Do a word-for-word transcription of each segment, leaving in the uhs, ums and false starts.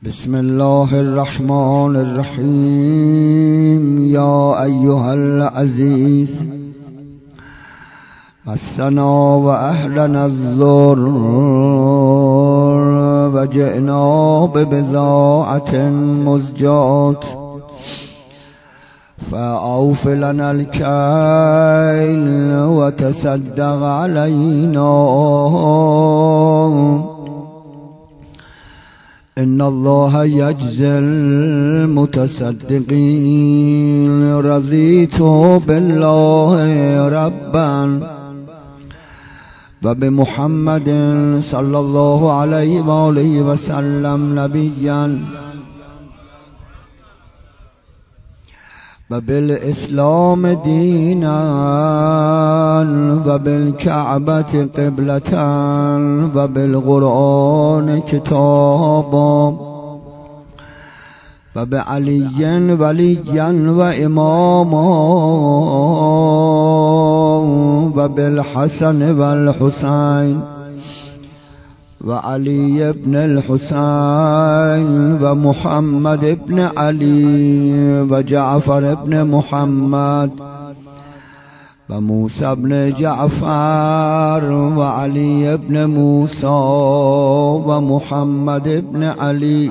بسم الله الرحمن الرحیم. یا ایها العزیز مسنا و اهلنا الضر و جئنا ببضاعة مزجات فاوف لنا الكيل وتصدق علينا ان الله يجزي المتصدقين. رضيت بالله ربا وبمحمد صلى الله عليه وآله وسلم نبيا وبالإسلام دينا وبالكعبة قبلة وبالقرآن كتابا وبعلي وليا وإماما وبالحسن والحسين وعلي بن الحسين ومحمد بن علي وجعفر بن محمد وموسى بن جعفر وعلي بن موسى ومحمد بن علي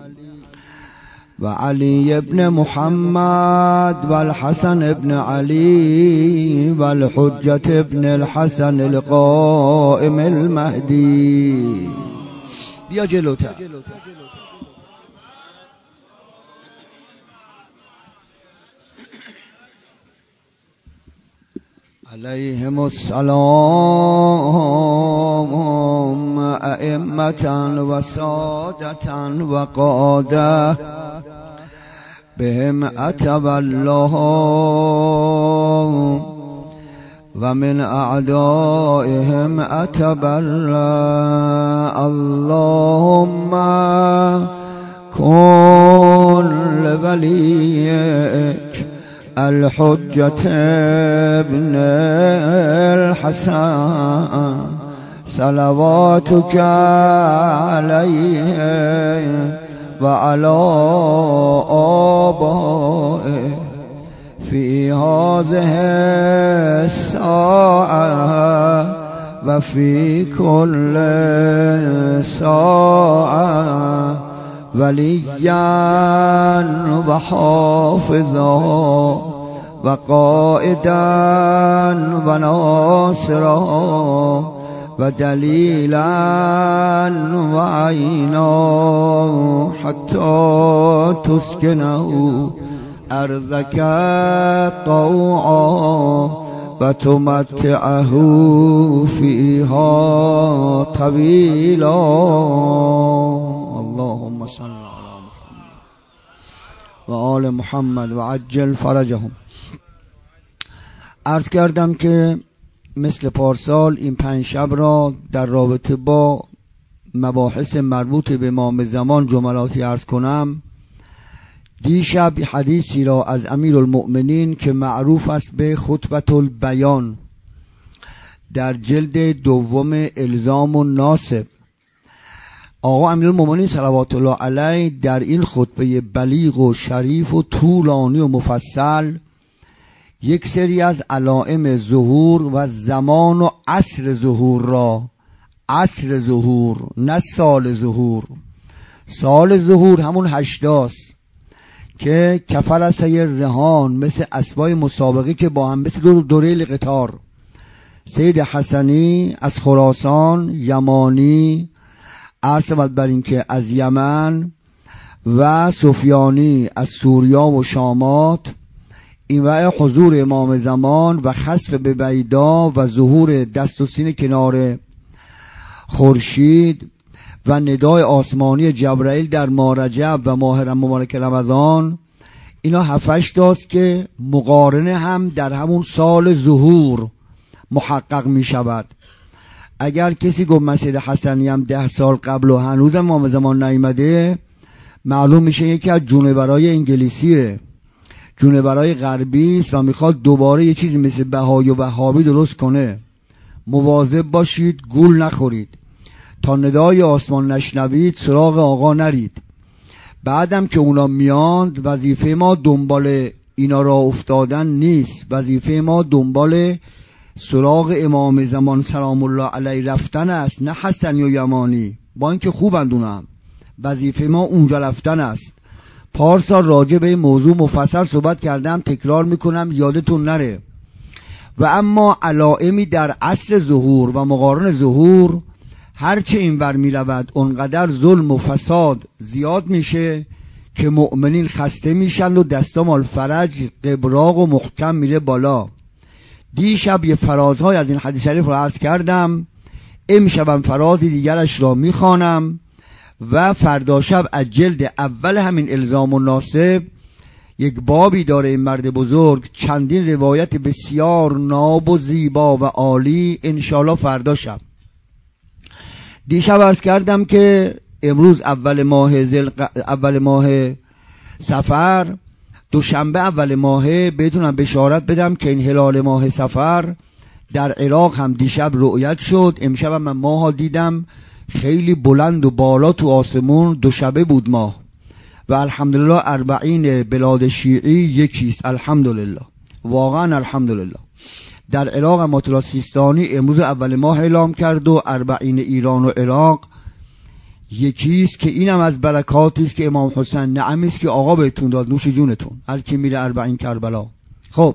وعلي بن محمد والحسن بن علي والحجة بن الحسن القائم المهدي. بیا جلوتر. عليهم السلام أئمة وسادة وقادة بهم أتبى الله ومن أعدائهم أتبرأ. اللهم كن لوليك الحجة ابن الحسن صلواتك عليه وعلى آبائه في هذه الساعة وفي كل ساعة وليا وحافظا وقائدا وناصرا ودليلا وعينا حتى تسكنه أرضك طوعا وتمتعه فيها طويلا. اللهم صل على محمد وآل محمد وعجل فرجهم. عرض کردم که مثل پارسال این پنج شب را در رابطه با مباحث مربوط به امام زمان جملاتی عرض کنم. دیشب حدیثی را از امیرالمؤمنین که معروف است به خطبة البیان در جلد دوم الزام و ناسب، آقا امیرالمؤمنین صلوات الله علیه در این خطبه بلیغ و شریف و طولانی و مفصل یک سری از علائم ظهور و زمان و عصر ظهور را، عصر ظهور نه سال ظهور، سال ظهور همون هشتاست که کفر سیر رهان مثل اسبای مسابقی که با هم مثل دو دوره قطار، سید حسنی از خراسان، یمانی عرض بر این که از یمن و سفیانی از سوریا و شامات، این و حضور امام زمان و خسف به بیدا و ظهور دست و سین کنار خورشید و ندای آسمانی جبرائیل در ماه رجب و ماه مبارک رمضان، اینا هفتش تاست که مقارنه هم در همون سال ظهور محقق می شود. اگر کسی گفت مسجد حسنی هم ده سال قبل و هنوز امام زمان نیامده، معلوم میشه یکی از جونورای انگلیسیه، جونورای غربی است و میخواد دوباره یه چیزی مثل بهایی و وهابی درست کنه. مواظب باشید گول نخورید، تا ندای آسمان نشنوید سراغ آقا نرید. بعدم که اونا میاند وظیفه ما دنبال اینا را افتادن نیست، وظیفه ما دنبال سراغ امام زمان سلام الله علیه رفتن است، نه حسنی و یمانی. با اینکه خوبند اونم، وظیفه ما اونجا رفتن است. پارسال راجع به موضوع مفصل صحبت کردم، تکرار میکنم یادتون نره. و اما علائمی در اصل ظهور و مقارن ظهور هرچه اینور میرود اونقدر ظلم و فساد زیاد میشه که مؤمنین خسته میشن و دستام الفرج قبراق و محکم میره بالا. دیشب یه فرازهای از این حدیث شریف رو عرض کردم، امشبم فرازی دیگرش را میخوانم و فردا شب از جلد اول همین الزام الناسب یک بابی داره این مرد بزرگ، چندین روایت بسیار ناب و زیبا و عالی، انشالله فردا شب. دیشب عرض کردم که امروز اول ماه زل... اول ماه صفر، دوشنبه اول ماه، بهتونم بشارت بدم که این هلال ماه صفر در عراق هم دیشب رؤیت شد. امشب هم من ماه دیدم خیلی بلند و بالا تو آسمون، دوشبه بود ماه و الحمدلله اربعین بلاد شیعی یکیست، الحمدلله، واقعا الحمدلله. در عراق هم مطلع سیستانی امروز اول ماه اعلام کرد و اربعین ایران و عراق یکیست که اینم از برکاتی است که امام حسین نعمی است که آقا بهتون داد، نوش جونتون هر کی میره اربعین کربلا. خب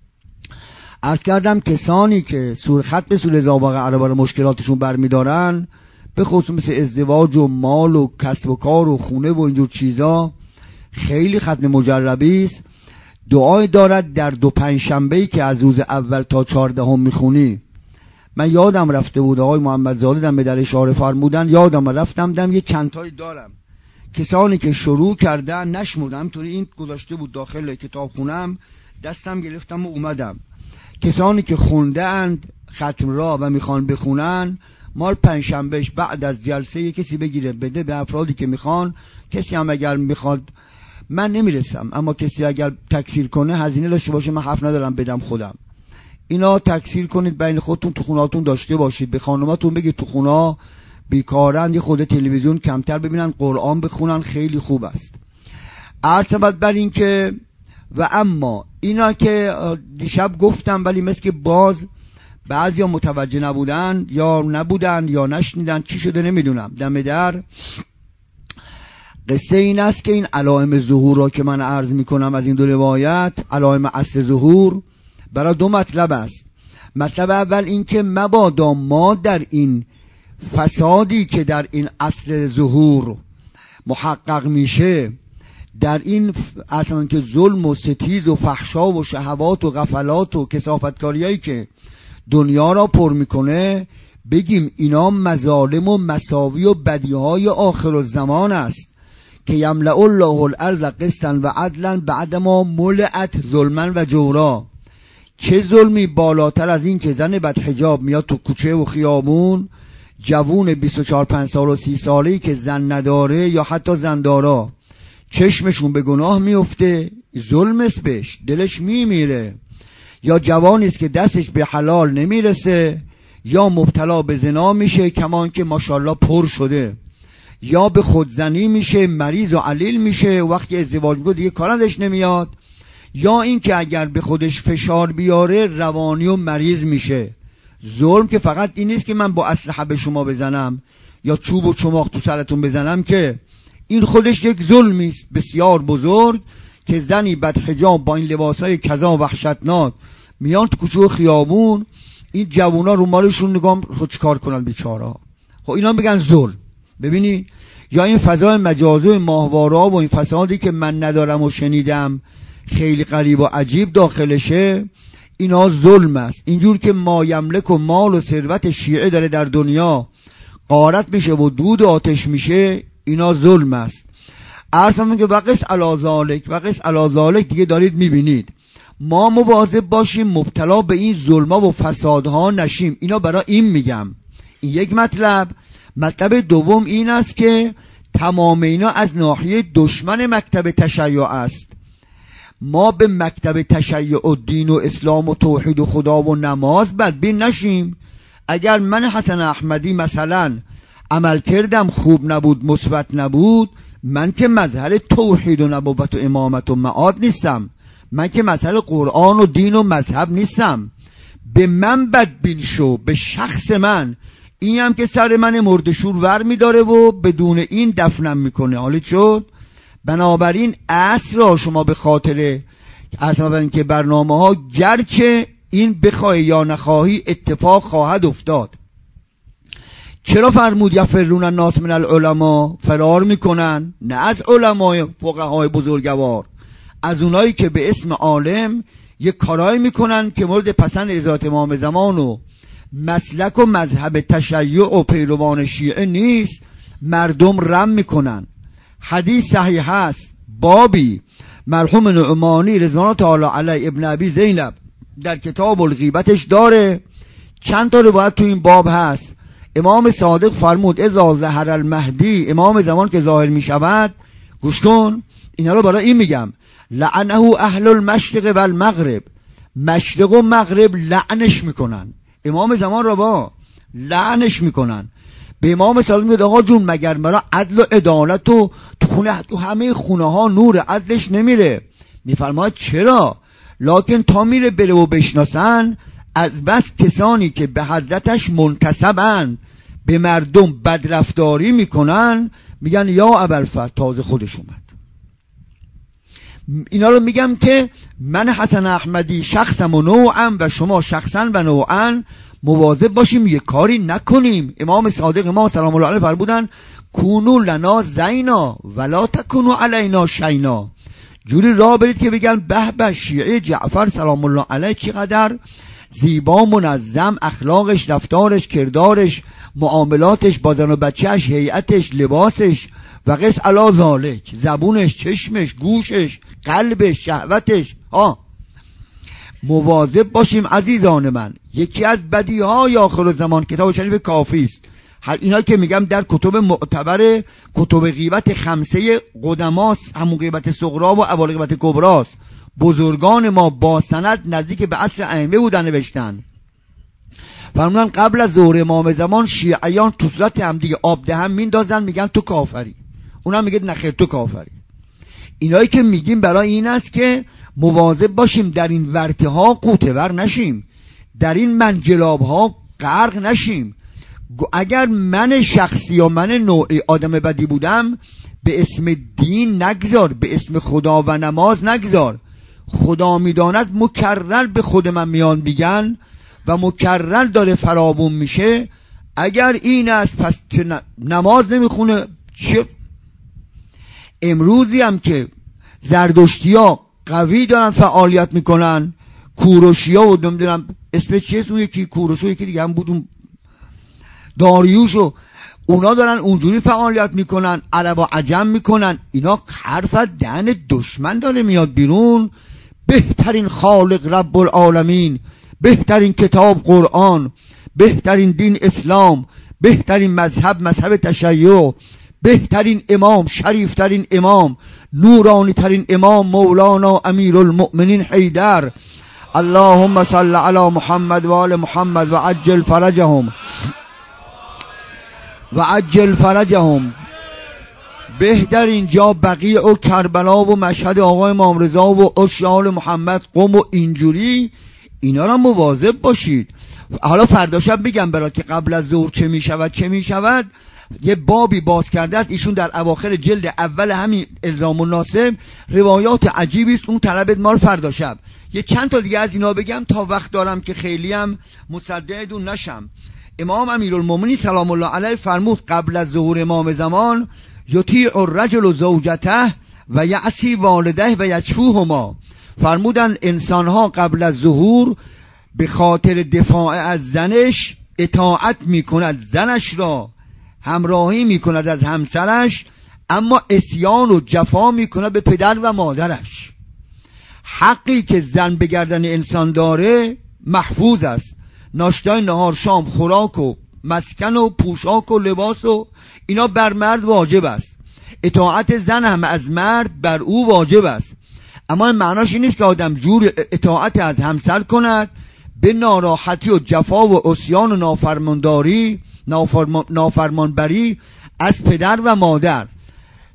عرض کردم کسانی که سور خط به سور زابقه عربا مشکلاتشون برمیدارن، به خصوص مثل ازدواج و مال و کسب و کار و خونه و اینجور چیزا، خیلی ختم مجربی است. دعای دارد در دو پنج شنبه‌ای که از روز اول تا چهاردهم میخونی. من یادم رفته بود، آقای محمد زاده دم به در اشاره فرمودن، یادم رفتم دم یه چند تایی دارم. کسانی که شروع کردن نشمردم، همینطوری این گذاشته بود داخل کتاب خونم، دستم گرفتم و اومدم. کسانی که خونده اند ختم را و میخوان بخونن، مال پنج شنبهش بعد از جلسه یه کسی بگیره بده به افرادی که میخوان. کسی هم اگر میخواد، من نمیرسم، اما کسی اگر تکثیر کنه هزینه داشته باشه، من حرف ندارم بدم خودم. اینا تکثیر کنید بین خودتون، تو خونهاتون داشته باشید، به خانماتون بگید تو خونه بیکارن یه خود تلویزیون کمتر ببینن، قرآن بخونن، خیلی خوب است. عرض شود بر این که و اما اینا که دیشب گفتم ولی مثل که باز بعضیا متوجه نبودن یا نبودن یا نشنیدن، چی شده نمیدونم. دم در قصه این است که این علائم ظهور را که من عرض میکنم از این دو روایت، علائم اصل ظهور، برای دو مطلب است. مطلب اول این که مبادا ما در این فسادی که در این اصل ظهور محقق میشه، در این اصلا که ظلم و ستیز و فحشا و شهوات و غفلات و کثافتکاریایی که دنیا را پر میکنه، بگیم اینا مظالم و مساوی و بدیهای آخر الزمان است که یملأ الله الارض قسطا و عدلا بعدما ملئت ظلما و جورا. چه ظلمی بالاتر از این که زن بدحجاب میاد تو کوچه و خیابون، جوون بیست و چهار پنج سال و سی ساله‌ای که زن نداره یا حتی زندارا چشمشون به گناه میفته، ظلم است بهش، دلش میمیره. یا جوانی است که دستش به حلال نمیرسه، یا مبتلا به زنا میشه کمان که ماشاءالله پر شده، یا به خودزنی میشه، مریض و علیل میشه، وقتی ازدواج میکنه دیگه کارندش نمیاد، یا این که اگر به خودش فشار بیاره روانی و مریض میشه. ظلم که فقط این نیست که من با اسلحه به شما بزنم یا چوب و چماق تو سرتون بزنم، که این خودش یک ظلمی است بسیار بزرگ که زنی بدحجاب با این لباسای کذا وحشتناک میان تو کوچه و خیابون، این جوونا رو مالشون نگام خود چیکار کنن بیچارا. خب اینا میگن ظلم. ببینی، یا این فضای مجازی و ماهوارا و این فسادی که من ندارم و شنیدم خیلی غریب و عجیب داخلشه، اینا ظلم است. اینجور که ما یملک و مال و ثروت شیعه داره در دنیا غارت میشه و دود و آتش میشه، اینا ظلم است. عرض میگه وقس علی ذالک، وقس علی ذالک، دیگه دارید میبینید. ما مواظب باشیم مبتلا به این ظلم‌ها و فسادها نشیم. اینا برای این میگم. این یک مطلب. مطلب دوم این است که تمام اینا از ناحیه دشمن مکتب تشیع است. ما به مکتب تشیع و دین و اسلام و توحید و خدا و نماز بدبین نشیم. اگر من حسن احمدی مثلا عمل کردم خوب نبود، مثبت نبود، من که مظهر توحید و نبوت و امامت و معاد نیستم، من که مظهر قرآن و دین و مذهب نیستم. به من بدبین شو، به شخص من. این هم که سر من مردشور ور میداره و بدون این دفنم میکنه. حالی شد. بنابراین اصل را شما به خاطر ارسمابن که برنامه ها گرچه این بخواهی یا نخواهی اتفاق خواهد افتاد. چرا فرمود یفرون الناس من العلماء؟ فرار میکنن نه از علمای فقهای بزرگوار، از اونایی که به اسم عالم یک کارایی میکنن که مورد پسند رضایت امام زمان و مسلک و مذهب تشیع و پیروان شیعه نیست، مردم رم میکنن. حدیث صحیح هست، بابی مرحوم نعمانی رضوان تعالی علیه ابن ابی زینب در کتاب الغیبتش داره، چند تا روایت تو این باب هست. امام صادق فرمود اذا ظهر المهدی، امام زمان که ظاهر می شود، گوش کن اینا رو برای این میگم، لعنه اهل المشرق و المغرب، مشرق و مغرب لعنش میکنن امام زمان را، با لعنش میکنن. به امام صادق میگه آقا جون مگر مرا عدل و عدالت و تو خونه تو همه خونه ها نور عدلش نمیره؟ میفرماید چرا؟ لکن تا میره بره و بشناسن، از بس کسانی که به حضرتش منتسبن به مردم بدرفتاری میکنن، میگن یا ابوالفضل تازه خودش اومد. اینا رو میگم که من حسن احمدی شخصم و نوعم و شما شخصا و نوعا مواظب باشیم یه کاری نکنیم. امام صادق ما سلام الله علیه فرمودن کونو لنا زینا ولا تکونو علینا شینا. جوری راه برید که بگن به به شیعه جعفر سلام الله علیه چقدر زیبا، منظم، اخلاقش، رفتارش، کردارش، معاملاتش با زن و بچهش، هیئتش، لباسش و قص علا ذالک، زبونش، چشمش، گوشش، قلبش، شهوتش. ها مواظب باشیم عزیزان من. یکی از بدیهای آخر زمان کتاب شریف کافی است. اینا که میگم در کتب معتبر، کتب غیبت خمسه قدماست، همون غیبت صغرا و اول غیبت کبراست. بزرگان ما با سند نزدیک به اصل ائمه بودن نوشتن. فرمودن قبل از ظهور امام زمان شیعیان تو صورت هم دیگه آب دهن میندازن، میگن تو کافری، اونم میگه نخیر تو کافری. اینایی که میگیم برای این است که مواظب باشیم در این ورطه ها قوطه ور نشیم، در این منجلاب ها غرق نشیم. اگر من شخصی یا من نوعی آدم بدی بودم، به اسم دین نگذار، به اسم خدا و نماز نگذار. خدا میداند مکرر به خود من میان بیگن و مکرر داره فرابون میشه. اگر این است پس که نماز نمیخونه چه؟ امروزی هم که زردشتی ها قوی دارن فعالیت میکنن، کوروشی ها و نمیدونم اسم چیه، اون یکی کوروش و یکی دیگه هم بود، اون داریوش و اونا دارن اونجوری فعالیت میکنن، عرب و عجم میکنن. اینا حرف دهن دشمن داره میاد بیرون. بهترین خالق رب العالمین، بهترین کتاب قرآن، بهترین دین اسلام، بهترین مذهب مذهب تشیع، بهترین امام شریفترین امام نورانی ترین امام مولانا امیر المؤمنین حیدر. اللهم صل علی محمد و آل محمد و عجل فرجهم و عجل فرجهم. بهترین جا بقیع و کربلا و مشهد آقای امام رضا و اشیال محمد قم و اینجوری. اینا را مواظب باشید. حالا فردا شب میگم برات که قبل از ظهر چه میشود چه میشود. یه بابی باز کرده است ایشون در اواخر جلد اول همین الزام الناسب، روایات عجیبی است، اون طلبت مال فردا شب. یه چند تا دیگه از اینا بگم تا وقت دارم که خیلی هم مصدقتون نشم. امام امیرالمومنین سلام الله علیه فرمود قبل از ظهور امام زمان یطیع الرجل زوجته و یعصی والده و یچفوهما. فرمودن انسانها قبل از ظهور به خاطر دفاع از زنش اطاعت میکند، زنش را همراهی میکند از همسرش، اما عصیان و جفا میکند به پدر و مادرش. حقی که زن به گردن انسان داره محفوظ است. ناشتای نهار شام، خوراک و مسکن و پوشاک و لباس و اینا بر مرد واجب است. اطاعت زن هم از مرد بر او واجب است. اما این معناش این نیست که آدم جور اطاعت از همسر کند به ناراحتی و جفا و عصیان و نافرمانداری نافرمان نافرمانبری از پدر و مادر.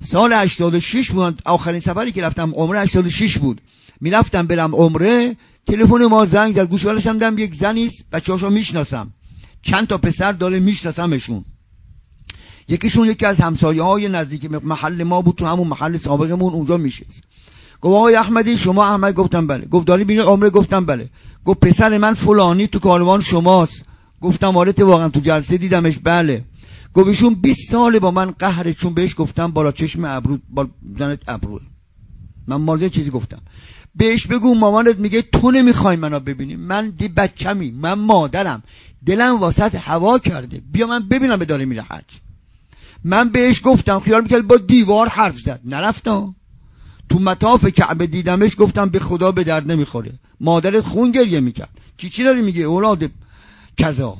سال هشتاد و شش بود، آخرین سفری که رفتم عمره هشتاد و شش بود. میرفتم برم عمره، تلفن ما زنگ زد، گوش بالشم دیدم یک زنی است، بچه‌هاشو میشناسم، چند تا پسر داره میشناسمشون. یکیشون یکی از همسایه‌های نزدیک محل ما بود، تو همون محل سابقمون اونجا میشست. گفت آقای احمدی شما احمد؟ گفتم بله. گفت داری بینی عمره؟ گفتم بله. گفت پسر من فلانی تو کاروان شماست؟ گفتم آره واقعا تو جلسه دیدمش. بله. گفت ایشون بیست ساله با من قهره، چون بهش گفتم بالا چشم ابرو بالا زنت ابرو. من مارزه چیزی گفتم بهش، بگو مامانت میگه تو نمیخوای منو ببینی، من دی بچمی، من مادرم دلم واسط هوا کرده، بیا من ببینم به داره میره حج. من بهش گفتم، خیال میکرد با دیوار حرف زد، نرفتم تو مطاف کعبه دیدمش، گفتم به خدا به درد نمیخوره، مادرت خون گریه میکرد، چی چی داری میگه اولاد کذا.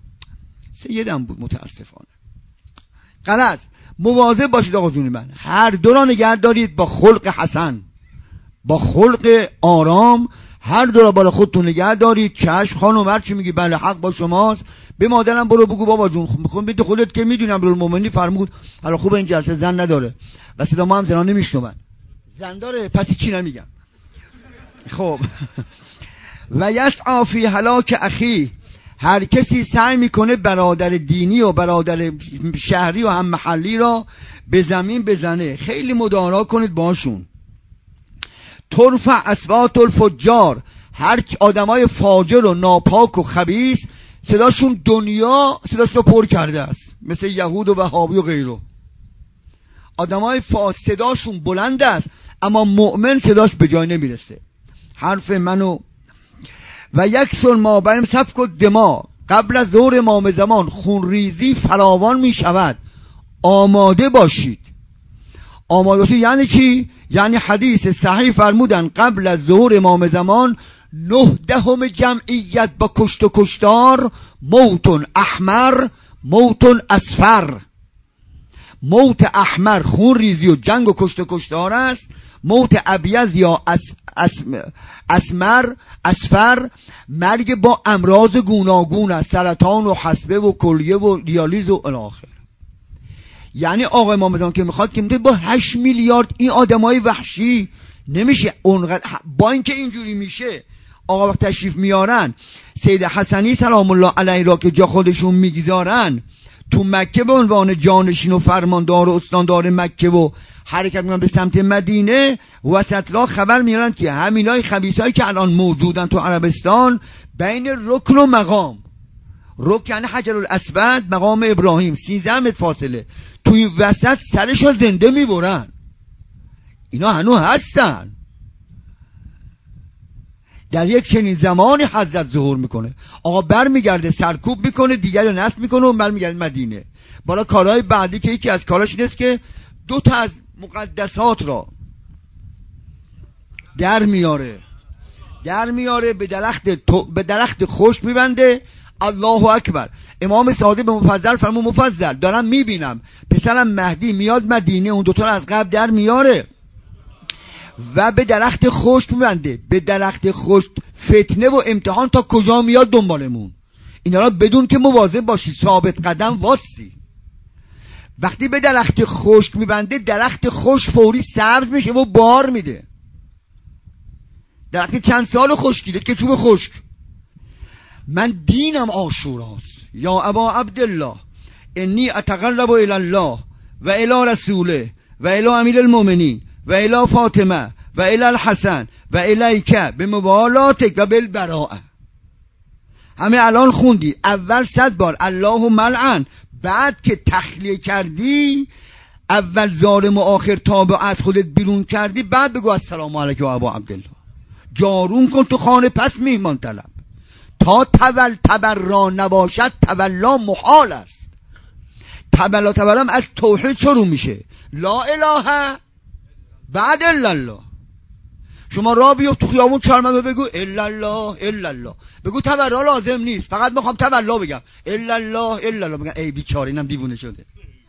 سیدم بود متاسفانه. غلط. مواظب باشید آقا جون من، هر دو را نگه دارید با خلق حسن، با خلق آرام، هر دو را بالا خودتون نگه دارید. چشم خانم هر چی میگی بله حق با شماست. به مادرم برو بگو بابا جون میخوام بده خودت که میدونم المومنی فرمود حالا خوب این جلسه زن نداره و صدا ما هم زنا نمیشنون، زن داره پس چی نمیگم. خب و یسعی فی هلاک اخی، هر کسی سعی میکنه برادر دینی و برادر شهری و هم محلی را به زمین بزنه، خیلی مدارا کنید باشون. ترفع اصوات الفجار، هر آدمای فاجر و ناپاک و خبیث صداشون دنیا صداش رو پر کرده است، مثل یهود و وهابی و غیره. آدمای فاسد صداشون بلند است اما مؤمن صداش به جای نمیرسه. حرف منو و یک سل ما بین سفک و دما، قبل از ظهر امام زمان خونریزی فراوان می شود، آماده باشید. آماده باشید یعنی چی؟ یعنی حدیث صحیح فرمودن قبل از ظهر امام زمان نه دهم جمعیت با کشت و کشتار، موت احمر موت اصفر. موت احمر خون ریزی و جنگ و کشت و کشتار است، موت ابیض یا اس اسم اسمر اصفر مرگ با امراض گوناگون است، سرطان و حصبه و کلیه و دیالیز و الاخر. یعنی آقا امام زمان که میخواد که میگه با هشت میلیارد این آدمای وحشی نمیشه اونقدر. با اینکه اینجوری میشه آقا وقت تشریف میارن سید حسنی سلام الله علیه را که جا خودشون میگذارن تو مکه به عنوان جانشین و فرماندار و استاندار مکه و حرکت میکنن به سمت مدینه، وسط را خبر میارن که همینای خبیثایی که الان موجودن تو عربستان بین رکن و مقام، رکن یعنی حجر الاسود، مقام ابراهیم سیزده متر فاصله، توی وسط سرشو زنده میبرن. اینا هنوز هستن. در یک چنین زمانی حضرت ظهور میکنه، آقا بر میگرده سرکوب میکنه، دیگر نصب میکنه و بر میگرده مدینه. بالا کارهای بعدی که یکی از کاراش اینست که دو تا از مقدسات را در میاره در میاره به درخت تو... به درخت خشک میبنده. الله اکبر. امام صادق به مفضل فرمو مفضل دارم میبینم پسرم مهدی میاد مدینه، اون دوتا رو از قبل در میاره و به درخت خشک میبنده. به درخت خشک فتنه و امتحان تا کجا میاد دنبالمون، اینا را بدون که مواظب باشی، ثابت قدم واسی. وقتی به درخت خشک میبنده درخت خشک فوری سبز میشه و بار میده. درخت چند سال خشکیده که چوب خشک. من دینم عاشوراست یا ابا عبدالله، انی اتقرب الی الله و الی رسوله و الی امیر المؤمنین و الی فاطمه و الی الحسن و الیک به موالاتک و بالبراءه. همه الان خوندی اول صد بار الله ملعن، بعد که تخلیه کردی اول ظالم و آخر تابع از خودت بیرون کردی بعد بگو السلام علیکم ابا عبدالله. جارون کن تو خانه پس میهمان طلب. تا تول تبرا نباشد تولا محال است. تبلا تبرام از توحید شروع میشه، لا اله بعد الا الله. شما را بیفت تو خیابون چرمدو بگو الا الله الا الله، بگو تبرا لازم نیست، فقط میخوام تولا بگم الا الله الا الله. بگم ای بیچاره اینم دیوونه شده،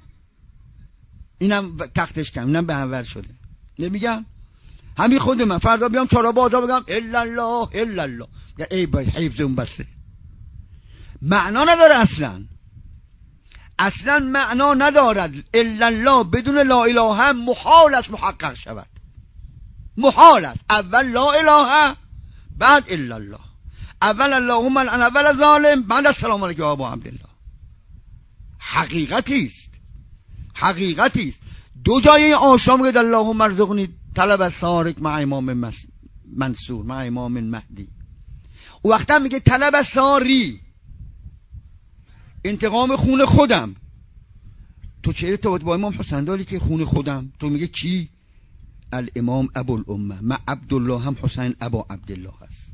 اینم تختش کم، اینم به همور شده. نمیگم همین خود من فردا بیام چهار بازار بگم الا الله الا الله، ای بای حیف اون بسته، معنا نداره اصلا. اصلا معنا ندارد. الا الله بدون لا اله محال است محقق شود، محال است. اول لا اله بعد الا الله، اول اللهم الان اول ظالم بعد السلام علیکم ابا عبدالله. حقیقتی است، حقیقتی است. دو جای آشام میگه اللهم ارزقنی طلب السارق مع امام منصور مع امام مهدی. او وقتا میگه طلب الساری، انتقام خون خودم. تو چه ارتباط با امام حسین داری که خون خودم؟ تو میگه کی؟ الامام ابو الامه، مع عبدالله هم حسین ابا عبدالله هست.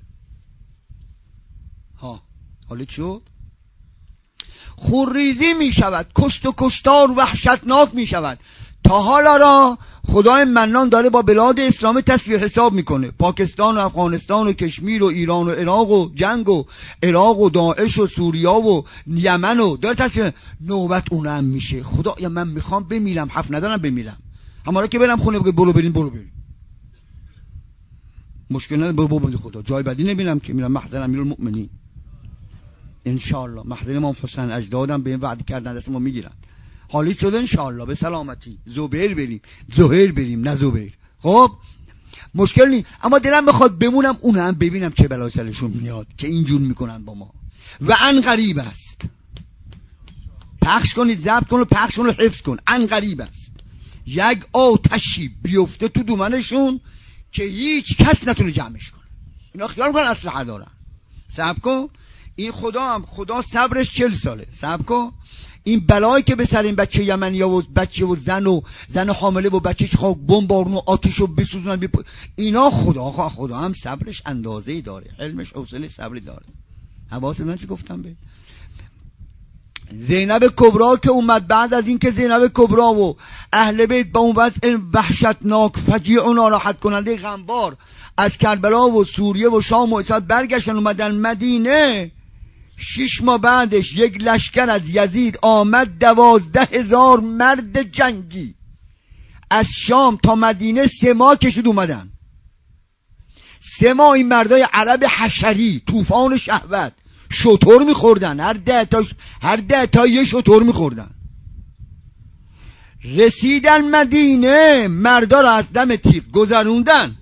ها حالا شد خونریزی می شود، کشت و کشتار وحشتناک می شود. تا حالا را خدای منان داره با بلاد اسلامی تصفیه حساب میکنه، پاکستان و افغانستان و کشمیر و ایران و عراق و جنگ و عراق و داعش و سوریا و یمن و داره تصفیه. نوبت اونم میشه. خدا یا من میخوام بمیرم، حرف ندارم بمیرم، اما را که برم خونه بگه برو بریم برو بریم، مشکل نداره، برو برو خدا جای بدی نمیرم که میرم محضر امیرالمؤمنین انشاءالله. محضر امام حسین اجدادم به این وعده کردن دست ما میگیرن. حالی شده انشاءالله به سلامتی. زبیر بریم، زهیر بریم، نه زبیر. خب مشکل نیست، اما دلم بخواد بمونم اونم ببینم چه بلای سرشون میاد که اینجور میکنن با ما. و ان غریب است، پخش کنید، ضبط کن و پخش کن و حفظ کن. ان غریب است یک آتشی بیفته تو دومنشون که هیچ کس نتونه جمعش کنه. اینا خیال میکنن اسلحه دارن. صبر کن، این خدا هم خدا صبرش چل ساله. صبر کن، این بلایی که به سر این بچه یمنی و بچه و زن و زن حامله و بچه‌ش خاک بمبارون و آتیشو بسوزونن بپ... اینا خدا خدا هم صبرش اندازه‌ای داره، علمش حوصله صبری داره. حواست من چی گفتم به زینب کبرا که اومد بعد از این که زینب کبرا و اهل بیت با اون وضع وحشتناک فجیع و ناراحت کننده غمبار از کربلا و سوریه و شام و اسد برگشتن اومدن مدینه، شش ماه بعدش یک لشکر از یزید آمد، دوازده هزار مرد جنگی از شام تا مدینه سه ماه کشید اومدن. سه ماه این مردای عرب حشری طوفان شهوت شتر میخوردن، هر ده تا هر ده تا یه شتر میخوردن. رسیدن مدینه، مردا را از دم تیغ گذروندن.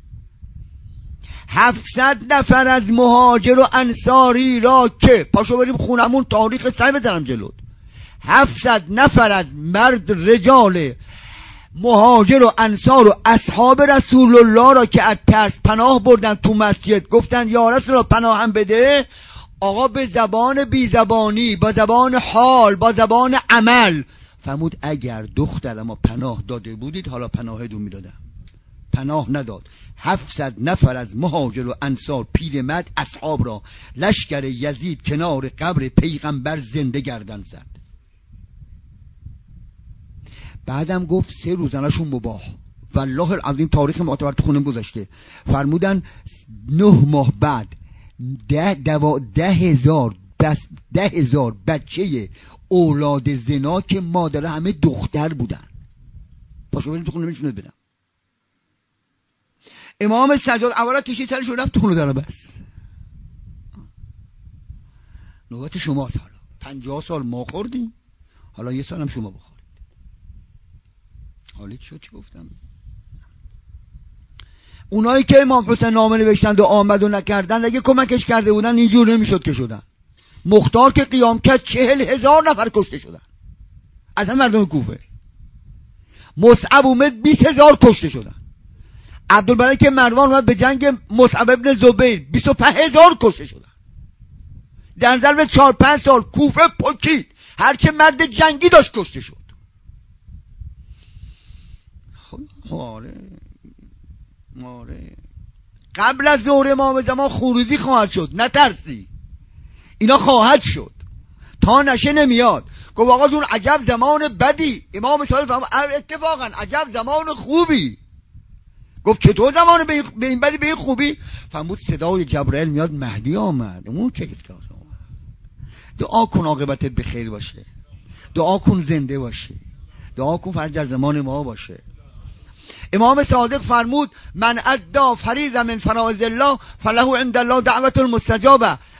هفتصد نفر از مهاجر و انصاری را که پاشو بریم خونمون تاریخ سعی بزنم جلوت، هفتصد نفر از مرد رجال مهاجر و انصار و اصحاب رسول الله را که از ترس پناه بردن تو مسجد، گفتن یا رسول الله پناه هم بده. آقا به زبان بی زبانی، با زبان حال، با زبان عمل فرمود اگر دختر ما پناه داده بودید حالا پناه دو میدادم. پناه نداد. هفتصد نفر از مهاجر و انصار پیرمرد اصحاب را لشکر یزید کنار قبر پیغمبر زنده گردن زد. بعدم گفت سه روزنشون مباح. والله العظیم تاریخ معتبر تو خونم گذاشته. فرمودن نه ماه بعد ده دوا ده هزار دست ده هزار بچه اولاد زنا که مادر همه دختر بودن. پاشو بریم تو خونه میشونت بدم. امام سجاد اولا کشید سرش رفت تو خونه داره. بس نوبت شماست. حالا پنجاه سال ما خوردیم، حالا یه سال هم شما بخورید. حالی چی چی گفتم؟ اونایی که امام حسین نامه نوشتند و آمد و نکردن اگه کمکش کرده بودن اینجور نمیشد که شدن. مختار که قیام کرد چهل هزار نفر کشته شدن از هم مردم کوفه. مصعب اومد بیست هزار کشته شدن. عبدالملک مروان اومد به جنگ مصعب ابن زبیر بیست و پنج هزار کشته شدن. در ظرف چهار پنج سال کوفه پکید، هرچه مرد جنگی داشت کشته شد. خب آره آره قبل از ظهور امام زمان خروزی خواهد شد، نترسی، اینا خواهد شد. تا نشه نمیاد. گفت آقا جون عجب زمان بدی. امام صادق فرمود اتفاقا عجب زمان خوبی. گفت چطور زمان به این بدی به این خوبی؟ فرمود صدای جبرائیل میاد مهدی آمد. اون که دعا کن عاقبتت به خیر باشه، دعا کن زنده باشه، دعا کن فرج زمان ما باشه. امام صادق فرمود من ادى فریضه من فرائض الله فله عند الله دعوت المستجابه.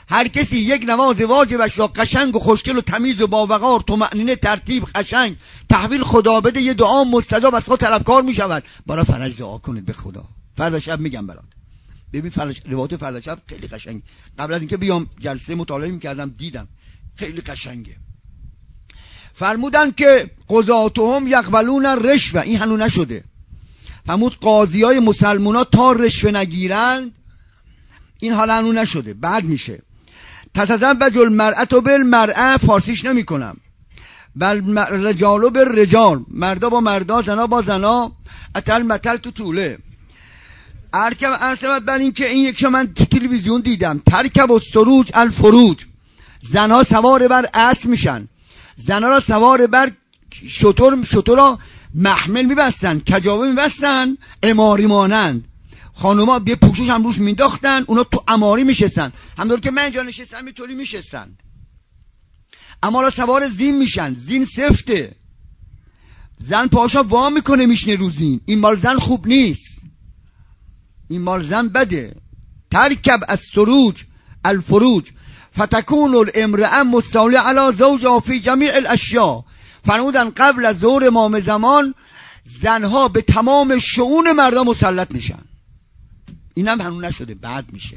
هر کسی یک نماز واجبش را قشنگ و خوشگل و تمیز و با وقار، طمأنینه، ترتیب، قشنگ تحویل خدا بده، یه دعا مستجاب از خود طلبکار می شود. برای فرج دعا کنید به خدا. فردا شب میگم برات، ببین فرج روایت فردا شب خیلی قشنگه. قبل از اینکه بیام جلسه مطالعه میکردم دیدم خیلی قشنگه. فرمودن که قضاتهم یقبلون الرشوه، این هنوز نشده. فرمود قاضی های مسلمان ها تا رشوه نگیرند، این حالا هنوز نشده، بعد میشه. تتزوج المرأة بالمرأة، فارسیش نمی کنم، بل رجال بالرجال، مردا با مردا، زنا با زنا، اتل متل تو طوله. ارکب ارسمت بر این که این یک من تو تلویزیون دیدم، ترکب السروج الفروج، زنها سوار بر اسب میشن، زنها را سوار بر شتر، شتر را محمل میبستن، کجاوه میبستن، اماری مانند. خانوما به پوشش هم روش مینداختن، اونا تو اماری میشستن، همونطور که من اینجا نشستم اینطوری میشستن. اما را سوار زین میشن، زین سفته، زن پاشا وا میکنه میشنه رو زین. این مال زن خوب نیست، این مال زن بده. ترکب از سروج الفروج فتکون الامرأة مستولی علی زوجها فی جمیع الاشیاء. فرمودن قبل از ظهور امام زمان زنها به تمام شؤون مردم مسلط میشن. اینم هنوز نشده، بعد میشه.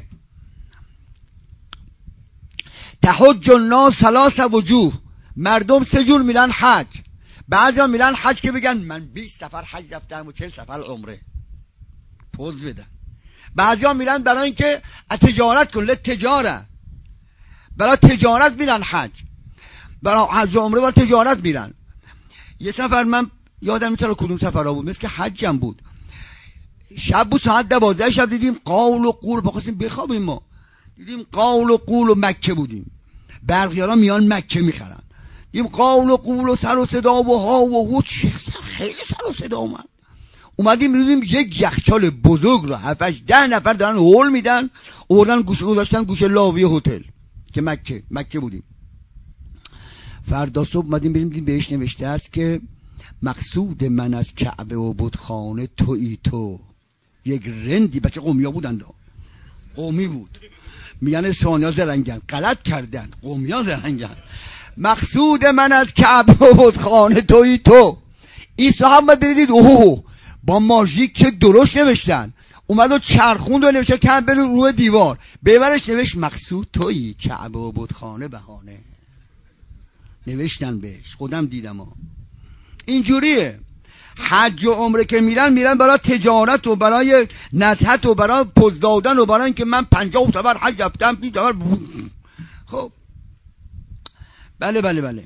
تحج الناس ثلاث وجوه، مردم سه جور میرن حج. بعضیا میرن حج که بگن من بیست سفر حج رفتم و چهل سفر عمره، پوز بدن. بعضیا میرن برای اینکه تجارت کن، تجاره، برای تجارت میرن حج، برای حج و عمره برای تجارت میرن. یه سفر من یادم میاد کدوم سفرها بود، مثل که حجم بود، شب بود ساعت دوازده شب دیدیم قول و قول، بخواستیم بخوابیم ما، دیدیم قول و قول و مکه بودیم، برقیارا میان مکه میخرن، دیدیم قول و قول و سر و صدا و ها و هوت، خیلی سر و صدا اومد. اومدیم دیدیم یک یخچال بزرگ رو هفتش ده نفر دارن هول میدن، اوردن گوشه گذاشتن گوشه لاوی هتل که مکه مکه بودیم. فردا صبح اومدیم دیدیم بهش نوشته است که مقصود من از کعبه و بتخانه تویی تو. یک رندی، بچه قومی ها بودن، قومی بود، میگن اسفانی ها زرنگن، غلط کردن، قومی ها زرنگن. مقصود من از کعبه و بتخانه تویی تو. این صاحب بدید اوه با ماژیک که درست نوشتن، اومد و چرخوند و نوشته کعبه روی دیوار، ببرش نوشت مقصود تویی، کعبه و بتخانه بهانه نوشتن بهش، خودم دیدم ها. اینجوریه. حج و عمره که میرن میرن برای تجارت و برای نصحت و برای پوز دادن و برای اینکه من پنجاه سفر حج رفتم. خب بله بله بله.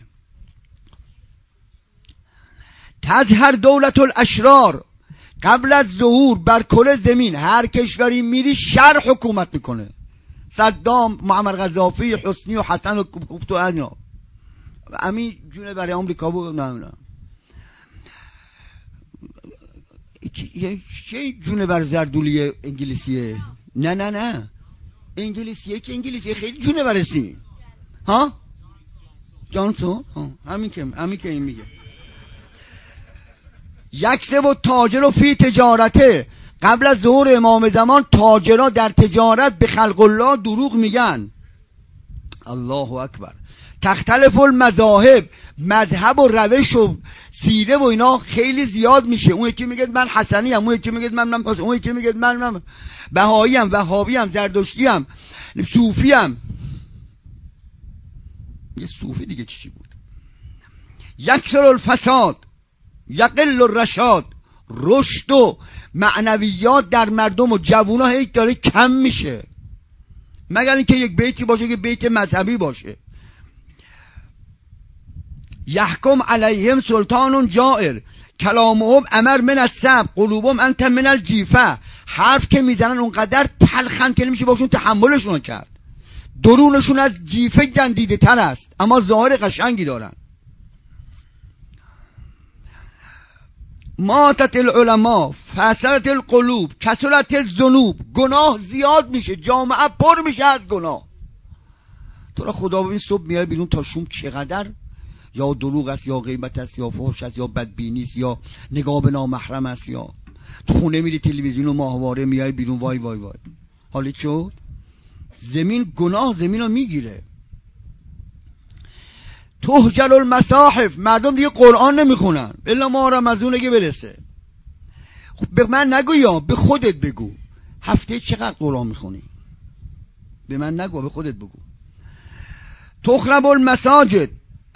تظهر دولت الاشرار، قبل از ظهور بر کل زمین هر کشوری میری شر حکومت میکنه. صدام، معمر قذافی، حسنی و حسن و کوفت و اینا. همین جونه برای آمریکا بود. نه نه چه جونه بر زردولی انگلیسیه؟ نه نه نه انگلیسیه که انگلیسیه خیلی جونه برسی ها جانسون، همین که همین که این میگه. یکسه و تاجر و فی تجارته، قبل از ظهور امام زمان تاجرها در تجارت به خلق الله دروغ میگن. الله اکبر. تختلف المذاهب، مذهب و روش و سیره و اینا خیلی زیاد میشه. اون یکی میگه من حسنی ام، اون یکی میگه من من اون یکی میگه من من بهایی ام، وهابی ام، زردشتی ام، صوفی ام. یه صوفی دیگه چی بود؟ یکسر الفساد یقل الرشاد، رشد و معنویات در مردم و جوونا هیچ داره کم میشه، مگر اینکه یک بیتی باشه که بیت مذهبی باشه. یحکم علیهم سلطان جائر، کلامهم امر من السب، قلوبهم انت من الجیفه. حرف که میزنن اونقدر تلخن که نمیشه باشون تحملشون کرد. درونشون از جیفه گندیده تر است، اما ظاهر قشنگی دارن. ماتت العلماء فسرت القلوب کثرت الذنوب، گناه زیاد میشه، جامعه پر میشه از گناه. تو را خدا ببین صبح میای بیرون تا شوم چقدر یا دروغ است یا غیبت است یا فحش است یا بدبینی است یا نگاه به نامحرم است، یا تو خونه میری تلویزیون و ماهواره میای بیرون وای وای وای. حالی شد زمین گناه زمین رو میگیره. تهجل المصاحف، مردم دیگه قرآن نمیخونن الا ما رمضونه که برسه. خب به من نگو، یا به خودت بگو هفته چقدر قرآن میخونی؟ به من نگو، به خودت بگو. تخرب المساجد،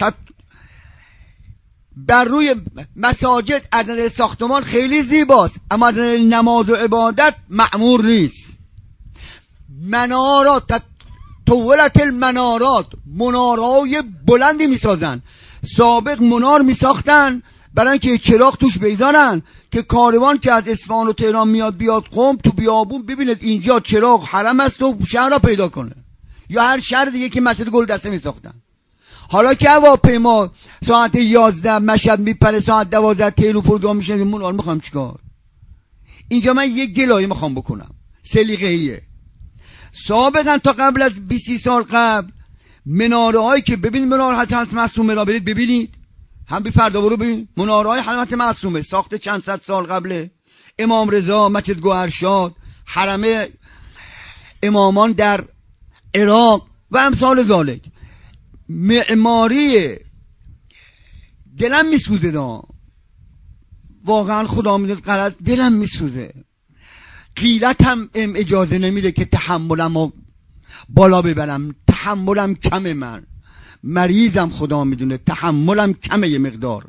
بر روی مساجد از نظر ساختمان خیلی زیباست اما از نظر نماز و عبادت معمور نیست. منارات، طولت المنارات، منارهای بلندی میسازن. سابق منار میساختن برای اینکه چراغ توش بیزارن که کاروان که از اصفهان و تهران میاد بیاد قم تو بیابون ببیند اینجا چراغ حرم است و شهر را پیدا کنه. یا هر شهر دیگه که مسجد گل دسته میساختن. حالا که هواپیما ساعت یازده مشهد میپره، ساعت دوازده تهران فرودگاه میشه، منار میخوام چیکار؟ اینجا من یک گلایه میخوام بکنم سلیقه‌ایه. سابقا تا قبل از بیست سال قبل مناره هایی که ببینید، مناره حضرت معصومه را برید ببینید، هم بی فردا برو ببین مناره های حضرت معصومه ساخته چند صد سال قبله. امام رضا، مسجد گوهرشاد، حرم امامان در عراق و امثال ذالک. معماری دلم میسوزه دا، واقعا خدا میدونه غلط دلم میسوزه. قیلت هم اجازه نمیده که تحملم بالا ببرم، تحملم کمه، من مریضم خدا میدونه، تحملم کمه یه مقدار.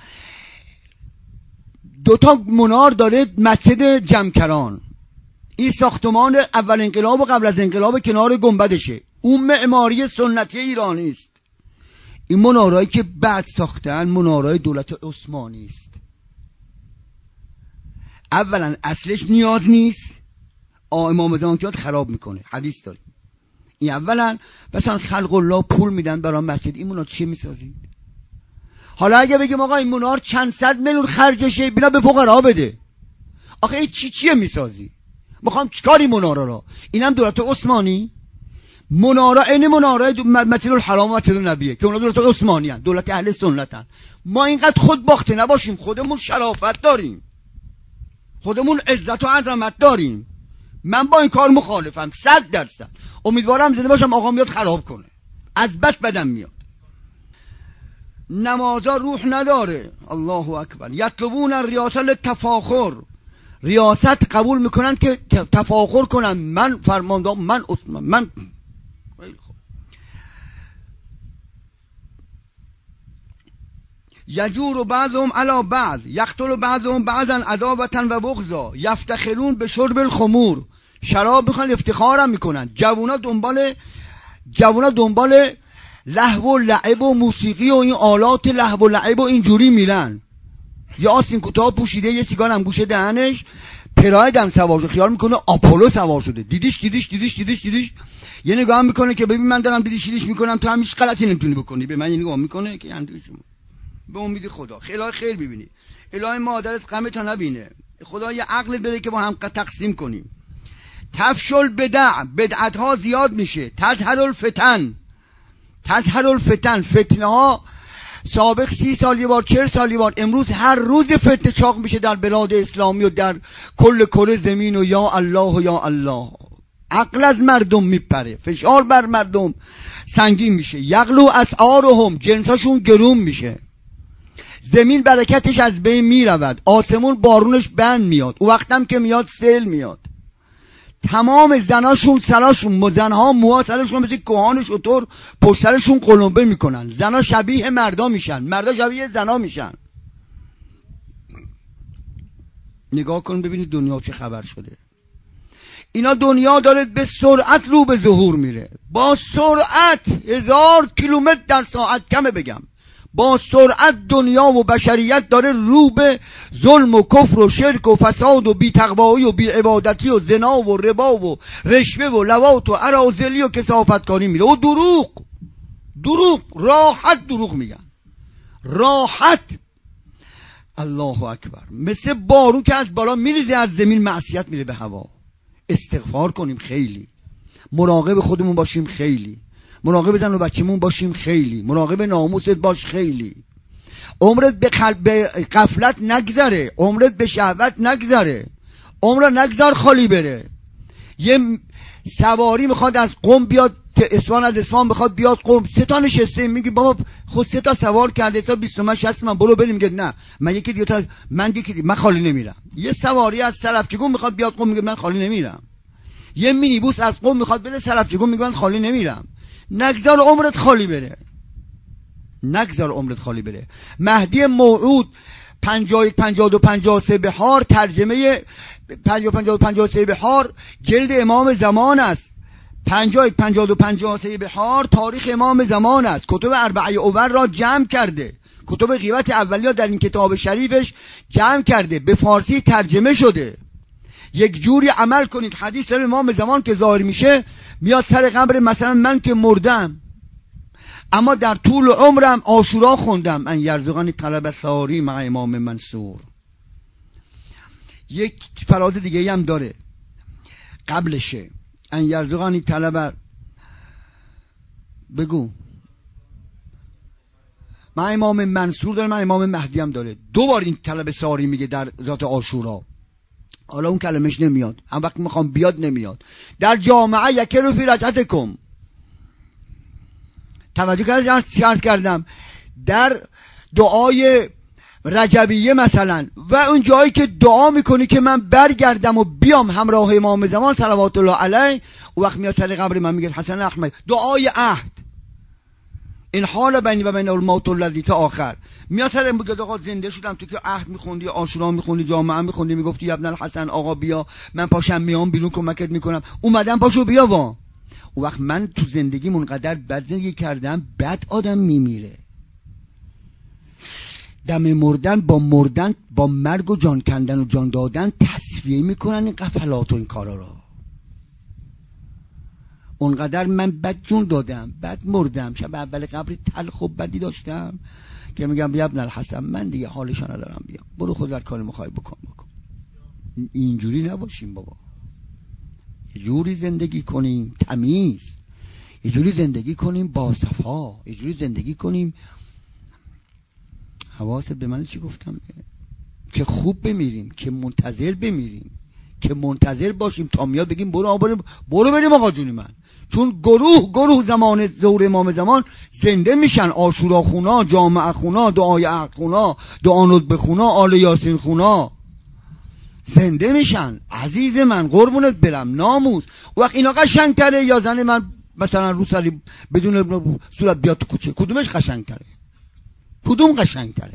دوتا منار داره مسجد جمکران، این ساختمان اول انقلاب و قبل از انقلاب کنار گنبدشه، اون معماری سنتی ایرانی است. این منارایی که بعد ساختن منارای دولت عثمانی است. اولا اصلش نیاز نیست، امام زمان که خراب میکنه، حدیث داریم. این اولا. مثلا خلق الله پول میدن برای مسجد، این منار چی میسازید؟ حالا اگه بگیم آقا این منار چند صد میلیون خرجشه، بینا به فقرا بده. آخه این چی چیه میسازی؟ میخوام چیکاری مناره را؟ اینم دولت عثمانی. مناره این مناره مسجد الحرام و مسجد النبیه که اونا دولت عثمانی هستند، دولت اهل سنت هستند. ما اینقدر خود باخته نباشیم، خودمون شرافت داریم، خودمون عزت و عظمت داریم. من با این کار مخالفم صد درصد. امیدوارم زنده باشم آقا میاد خراب کنه، از بس بدم میاد. نمازا روح نداره. الله اکبر. یطلبون الریاست للتفاخر، ریاست قبول میکنن که تفاخر کنن، من فرمانده، من عثمان، من یجور بعضهم علی بعض یقتل بعضهم بعضا عداوة و بغضا یفتخرون به شرب الخمور، شراب میخوان افتخارم میکنن. جوونا دنبال جوونا دنبال لهو و لعب و موسیقی و این آلات لهو و لعب و اینجوری میرن. یا آستین کوتاه پوشیده، یه سیگار هم گوشه دهنش، پراید هم سوار شده، خیال میکنه آپولو سوار شده. دیدیش دیدیش دیدیش دیدیش دیدیش یه نگاه میکنه که ببین من دارم دیدیش دیدیش میکنم، تو هم هیچ غلطی نمیتونی بکنی. به من یه نگاه میکنه که اندیش به امید خدا خیلی خیر ببینی، الهی مادرت غم تا نبینه، خدا یه عقل بده که با هم تقسیم کنیم. تفشل بدع، بدعت ها زیاد میشه. تظهر الفتن، تظهر الفتن، فتنه ها سابق سی سال یه بار، چهل سال یه بار، امروز هر روز فتنه چاق میشه در بلاد اسلامی و در کل کره زمین و یا الله و یا الله. عقل از مردم میپره، فشار بر مردم سنگین میشه. یغلو اسعارهم، جنساشون گرون میشه، زمین برکتش از بین میرود، آسمون بارونش بند میاد، او وقتم که میاد سیل میاد. تمام زناشون سراشون، زنها موها سرشون مثل کوهان شتر پشت سرشون قلمبه میکنن. زنا شبیه مردا میشن، مردا شبیه زنا میشن. نگاه کن ببینید دنیا چه خبر شده. اینا دنیا داره به سرعت رو به ظهور میره، با سرعت هزار کیلومتر در ساعت، کمه بگم، با سرعت دنیا و بشریت داره رو به ظلم و کفر و شرک و فساد و بی تقوایی و بی عبادتی و زنا و ربا و رشوه و لواط و اراذلی و کثافتکاری میره و دروغ. دروغ راحت دروغ میگن، راحت. الله اکبر. مثل بارون که از بالا میریزه از زمین، معصیت میره به هوا. استغفار کنیم، خیلی مراقب خودمون باشیم، خیلی مراقب زن و بچه‌مون باشیم، خیلی مراقب ناموست باش، خیلی عمرت به قلب غفلت نگذره، عمرت به شهوت نگذره، عمر نگذار خالی بره. یه سواری میخواد از قم بیاد اصفهان، از اصفهان بخواد بیاد قم، سه تا نشسته، میگه بابا خود سه تا سوار کرده تا بیست تومن شصت تومن برو بریم. میگه نه من یکی دیگه تا من یکی دیگه من خالی نمیرم. یه سواری از سلفچگون میخواد بیاد قم، میگه من خالی نمیرم. یه مینیبوس از قم میخواد بره سلفچگون، میگه من خالی نمیرم. نگذار عمرت خالی بره، نگذار عمرت خالی بره. مهدی موعود پنجاه و یک پنجاه و دو پنجاه و سه بهار، ترجمه پنجاه و پنجاه و پنجاه و سه بهار جلد امام زمان است. پنجاه و یک پنجاه و دو پنجاه و سه بهار تاریخ امام زمان است. کتب اربعه اول را جمع کرده، کتب غیبت اولیه در این کتاب شریفش جمع کرده، به فارسی ترجمه شده. یک جوری عمل کنید حدیث امام زمان که ظاهر میشه میاد سر قبر مثلا من که مردم اما در طول عمرم عاشورا خوندم، ان یرزقنی طلب ساری مع امام منصور. یک فراز دیگه هم داره قبلشه، ان یرزقنی طلب بگو مع امام منصور داره، مع امام مهدی هم داره. دو بار این طلب ساری میگه در ذات عاشورا. حالا اون کلمش نمیاد، هم وقت میخوام بیاد نمیاد. در جامعه یکلو فی رجعتکم، توجه کردم چرت کردم، در دعای رجبیه مثلا و اون جایی که دعا میکنی که من برگردم و بیام همراه امام زمان صلوات الله علیه، و وقت میاد سر قبر من میگه حسن احمد دعای عهد این حال بینی و بین الموت الذی تا آخر میاد سر میگه آقا زنده شدم، تو که عهد میخوندی، عاشورا میخوندی، جامعه میخوندی، میگفتی ابن الحسن آقا بیا من پاشم میام بیرون کمکت میکنم، اومدم پاشو بیا. وا اون وقت من تو زندگی منقدر بد زندگی کردم، بد آدم میمیره. دم مردن با مردن با مرگ و جان کندن و جان دادن تصفیه میکنن این غفلات و این کارا را. اونقدر من بد جون دادم، بد مردم، شب اول قبری تلخ و بدی داشتم که میگم بیا ابن الحسن من دیگه حالشو ندارم، بیام برو خود در کار میخوای بکن بکن. اینجوری نباشیم بابا، یه جوری زندگی کنیم تمیز، یه جوری زندگی کنیم با صفا، یه جوری زندگی کنیم. حواست به من چی گفتم؟ که خوب بمیریم، که منتظر بمیریم، که منتظر باشیم تا میاد بگیم برو برو برو بریم آقا جونی من. چون گروه گروه زمان ظهور امام زمان زنده میشن، عاشورا خونا، جامعه خونا، دعای عهد خونا، دعا ندب خونا، آل یاسین خونا زنده میشن. عزیز من قربونت برم، ناموس. وقت اینا قشنگ تره یا زن من مثلا رو سری بدون صورت بیاد تو کوچه؟ کدومش قشنگ تره؟ کدوم قشنگ تره؟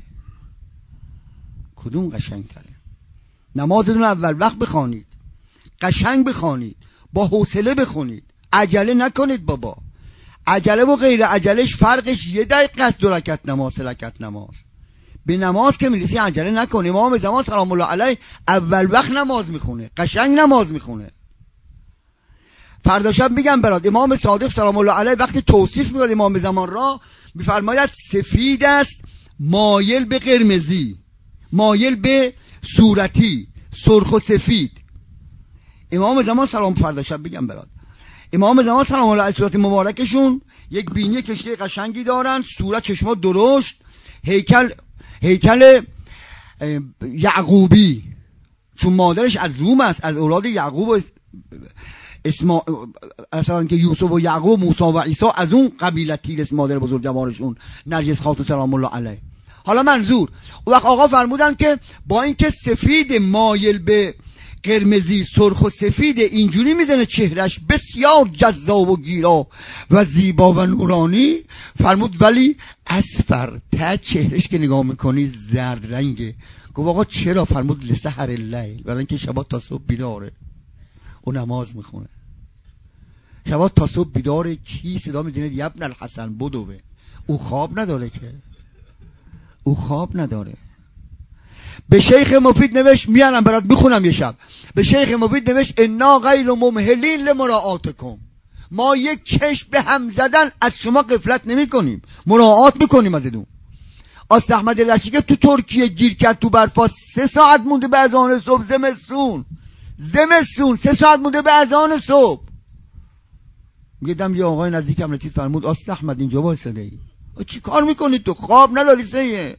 کدوم قشنگ تره؟ نمازتون اول وقت بخوانید، قشنگ بخوانید، با حوصله بخونید، عجله نکنید بابا. عجله و غیر عجلش فرقش یه دقیقه است. دو رکعت نماز، سه رکعت نماز. به نماز که میرسی عجله نکنی. امام زمان سلام الله علیه اول وقت نماز میخونه، قشنگ نماز میخونه. فردا شب میگم برات امام صادق سلام الله علیه وقتی توصیف میکنه امام زمان را میفرماید سفید است مایل به قرمزی، مایل به صورتی، سرخ و سفید. امام زمان سلام فردا شب بگم برات امام زمان سلام الله علیه صورت مبارکشون یک بینی کشکی قشنگی دارن، صورت چشما درشت، هیکل هیکل یعقوبی، چون مادرش از روم است، از اولاد یعقوب و اسما اصلا که یوسف و یعقوب، موسی و عیسی از اون قبیلتی است، مادر بزرگوارشون نرگس خاتون سلام الله علیه. حالا منظور وقت آقا فرمودن که با اینکه سفید مایل به قرمزی، سرخ و سفید اینجوری میزنه چهرش بسیار جذاب و گیرا و زیبا و نورانی، فرمود ولی اصفر ته چهرش که نگاه میکنی زرد رنگه. گفت آقا چرا؟ فرمود لسحر اللیل، برای اینکه شبا تا صبح بیداره و نماز میخونه. شبا تا صبح بیداره، کی صدا میزنه ابن الحسن بدوه. او خواب نداره که، او خواب نداره. به شیخ مفید نوشت، میانم برات میخونم یه شب، به شیخ مفید نوشت انا غیر ممهلین لمراعاتکم، ما یک چشم به هم زدن از شما غفلت نمی کنیم، مراعات میکنیم از ادون. آست احمد لشی که تو ترکیه گیر کرد تو برفا، سه ساعت مونده به اذان صبح، زمستون زمستون سه ساعت مونده به اذان صبح. میگم یه آقای نزدیکم رسید فرمود آست احمد اینجا وایساده ای، چی کار میکنی تو؟ خواب نداری سیه؟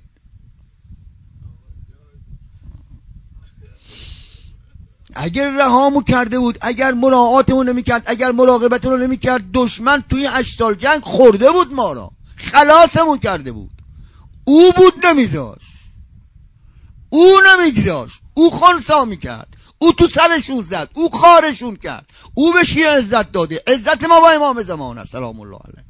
اگر رهامو کرده بود، اگر مراعاتمو نمیکرد، اگر مراقبتمو نمیکرد، دشمن توی هشت سال جنگ خورده بود ما را، خلاصمون کرده بود. او بود نمیذاش، او نمیگذاش، او خونسا میکرد، او تو سرشون زد، او خارشون کرد، او به شیعه عزت داده. عزت ما با امام زمان است سلام الله علیه.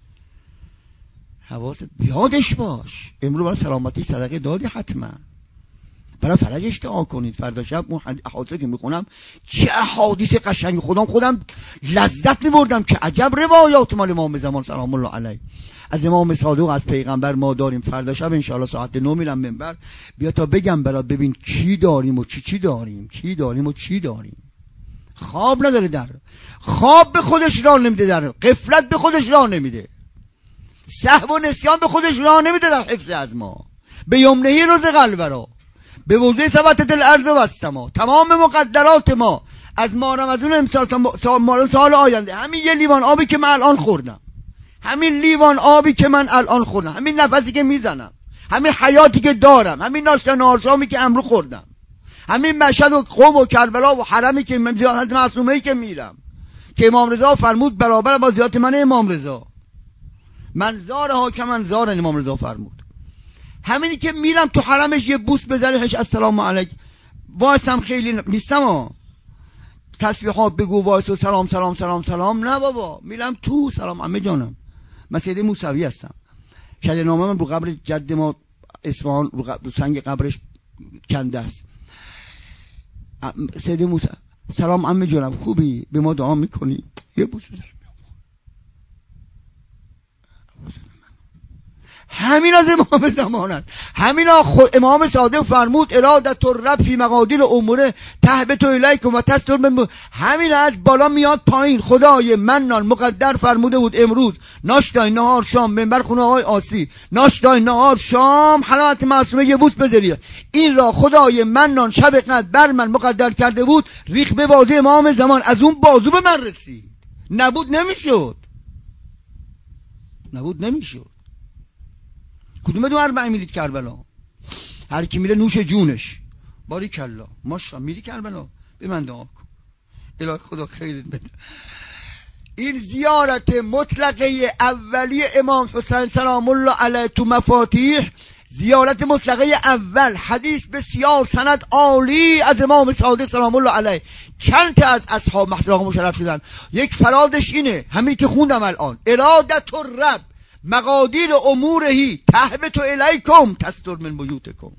حواست بیادش باش. امروز برای سلامتی صدقه دادی، حتما برای فرجش دعا کنید. فردا شب اون احادیثی که میخونم چه احادیث قشنگ، خودم خودم لذت میبردم که عجب روایات مال امام زمان سلام الله علیه. از امام صادق، از پیغمبر ما داریم. فردا شب انشاءالله ساعت نه میرم منبر، بیا تا بگم برات، ببین کی داریم و چی چی داریم، کی داریم و چی داریم. خواب نداره، در خواب به خودش راه نمیده، در غفلت به خودش راه نمیده، سهو و نسیان به خودش راه نمیده در حفظ از ما. به یمنهی روز قلب را به وضوع ثبت دل ارض و السما. تمام مقدرات ما از مارم از اون امسال تا سال آینده، همین یه لیوان آبی که من الان خوردم، همین لیوان آبی که من الان خوردم، همین نفسی که میزنم، همین حیاتی که دارم، همین ناشتا نهارشامی که امرو خوردم، همین مشهد و قم و کربلا و حرمی که من زیارت معصومه‌ای که میرم که امام رضا فرمود برابر با زیارت من امام رضا، من زارها که من زار امام رضا فرمود. همینی که میرم تو حرمش یه بوس بزنیش السلام علیک، واسم خیلی نیستم ها، تسبیحات بگو وایس و سلام سلام سلام سلام، نه بابا، میرم تو سلام عمه جانم. من سید موسوی هستم، شهید نامه من رو قبر جد ما اصفهان رو, رو سنگ قبرش کنده است. سید موسوی سلام عمه جانم خوبی، به ما دعا میکنی، یه بوس بزنیم. همین از امام زمان است. همین خود امام صادق فرمود ارادت الرب فی مقادیر امور تهبط الیکم و تستر من. همین از بالا میاد پایین. خدای منان مقدر فرموده بود امروز ناشتای نهار شام منبر خونه آقای آسی، ناشتای نهار شام حلوت معصومه یه بوس بذاری. این را خدای منان شب قدر بر من مقدر کرده بود، ریخ به بازی امام زمان، از اون بازو به من رسید. نبود نمیشد، نبود نمیشد. کدومه دو اربعه میرید کربلا؟ هر کی میره نوش جونش. باری کلا ماشا میری کربلا، به من دعا کن الهی خدا خیرت بده. این زیارت مطلقه اولی امام حسین سلام الله علیه تو مفاتیح، زیارت مطلقه اول، حدیث بسیار سند عالی از امام صادق سلام الله علیه. چند تا از اصحاب محضر مشرف شدن. یک فرادش اینه همین که خوندم الان، ارادت الرب مقادیر امورهی تهبط الیکم تستر من بیوتکم.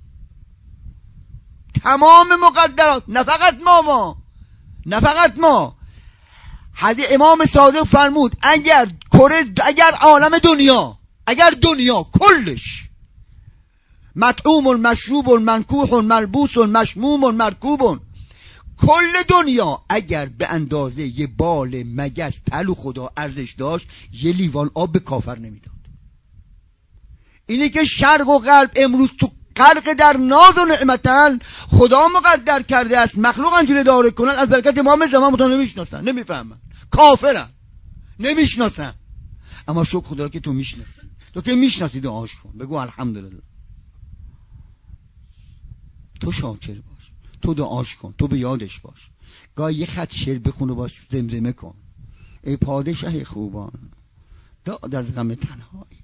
تمام مقدرات، نه فقط ما ما نه فقط ما. حدیث امام صادق فرمود اگر کره، اگر عالم دنیا، اگر دنیا کلش مطعوم مشروب منکوح ملبوس مشموم مرکوب، کل دنیا اگر به اندازه یه بال مگس پلو خدا ارزش داشت، یه لیوان آب به کافر نمیداد. اینه که شرق و غرب امروز تو غرق در ناز و نعمتن، خدا مقدر کرده است مخلوق انجوری داره کنن از برکت امام زمان. متون نمیشناسن، نمیفهمن، کافرن، نمیشناسن. اما شکر خدا که تو میشناسی، تو که میشناسی دعاش کن، بگو الحمدلله. تو شاکر باش، تو دعاش کن، تو به یادش باش. گاهی یه خط شعر بخون و باش زمزمه کن. ای پادشاه خوبان داد از غم تنهایی.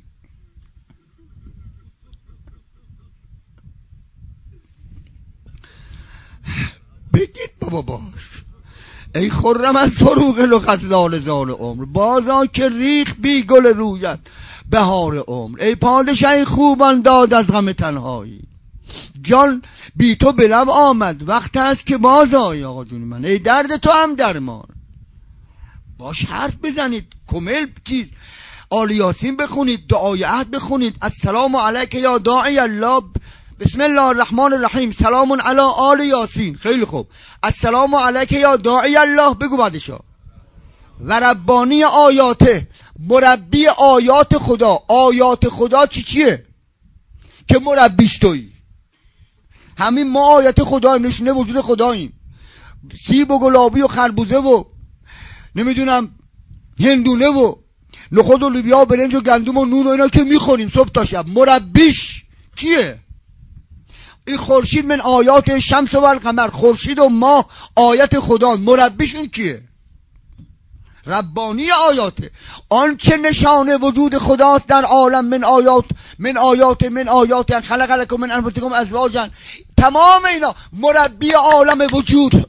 بگید بابا باش. ای خرم از فروغ لغت زال زال عمر، بازا که ریخ بی گل رویت بهار عمر. ای پادشاه خوبان داد از غم تنهایی، جان بی تو به لب آمد وقت است که باز آیی. آقا جون من ای درد تو هم درمان. باش حرف بزنید، کمل چیز آل یاسین بخونید، دعای عهد بخونید. السلام علیک یا داعی الله، بسم الله الرحمن الرحیم، سلام علی آل یاسین. خیلی خوب. السلام علیک یا داعی الله بگو بعدشا. و ربانی آیاته، مربی آیات خدا. آیات خدا چی چیه که مربیش تویی؟ همین ما آیت خداییم، نشونه وجود خداییم. سیب و گلابی و خربوزه و نمیدونم هندونه و نخود و لوبیا و برنج و گندم و نون و اینا که میخوریم صبح تا شب، مربیش کیه؟ این خورشید من آیات شمس و القمر، خورشید و ماه آیت خدا. مربیشون کیه؟ ربانی آیاته. آن چه نشانه وجود خداست در عالم من آیات من آیات من آیات خلق لکم من انفسکم ازواجا، تمام اینا مربی عالم وجود،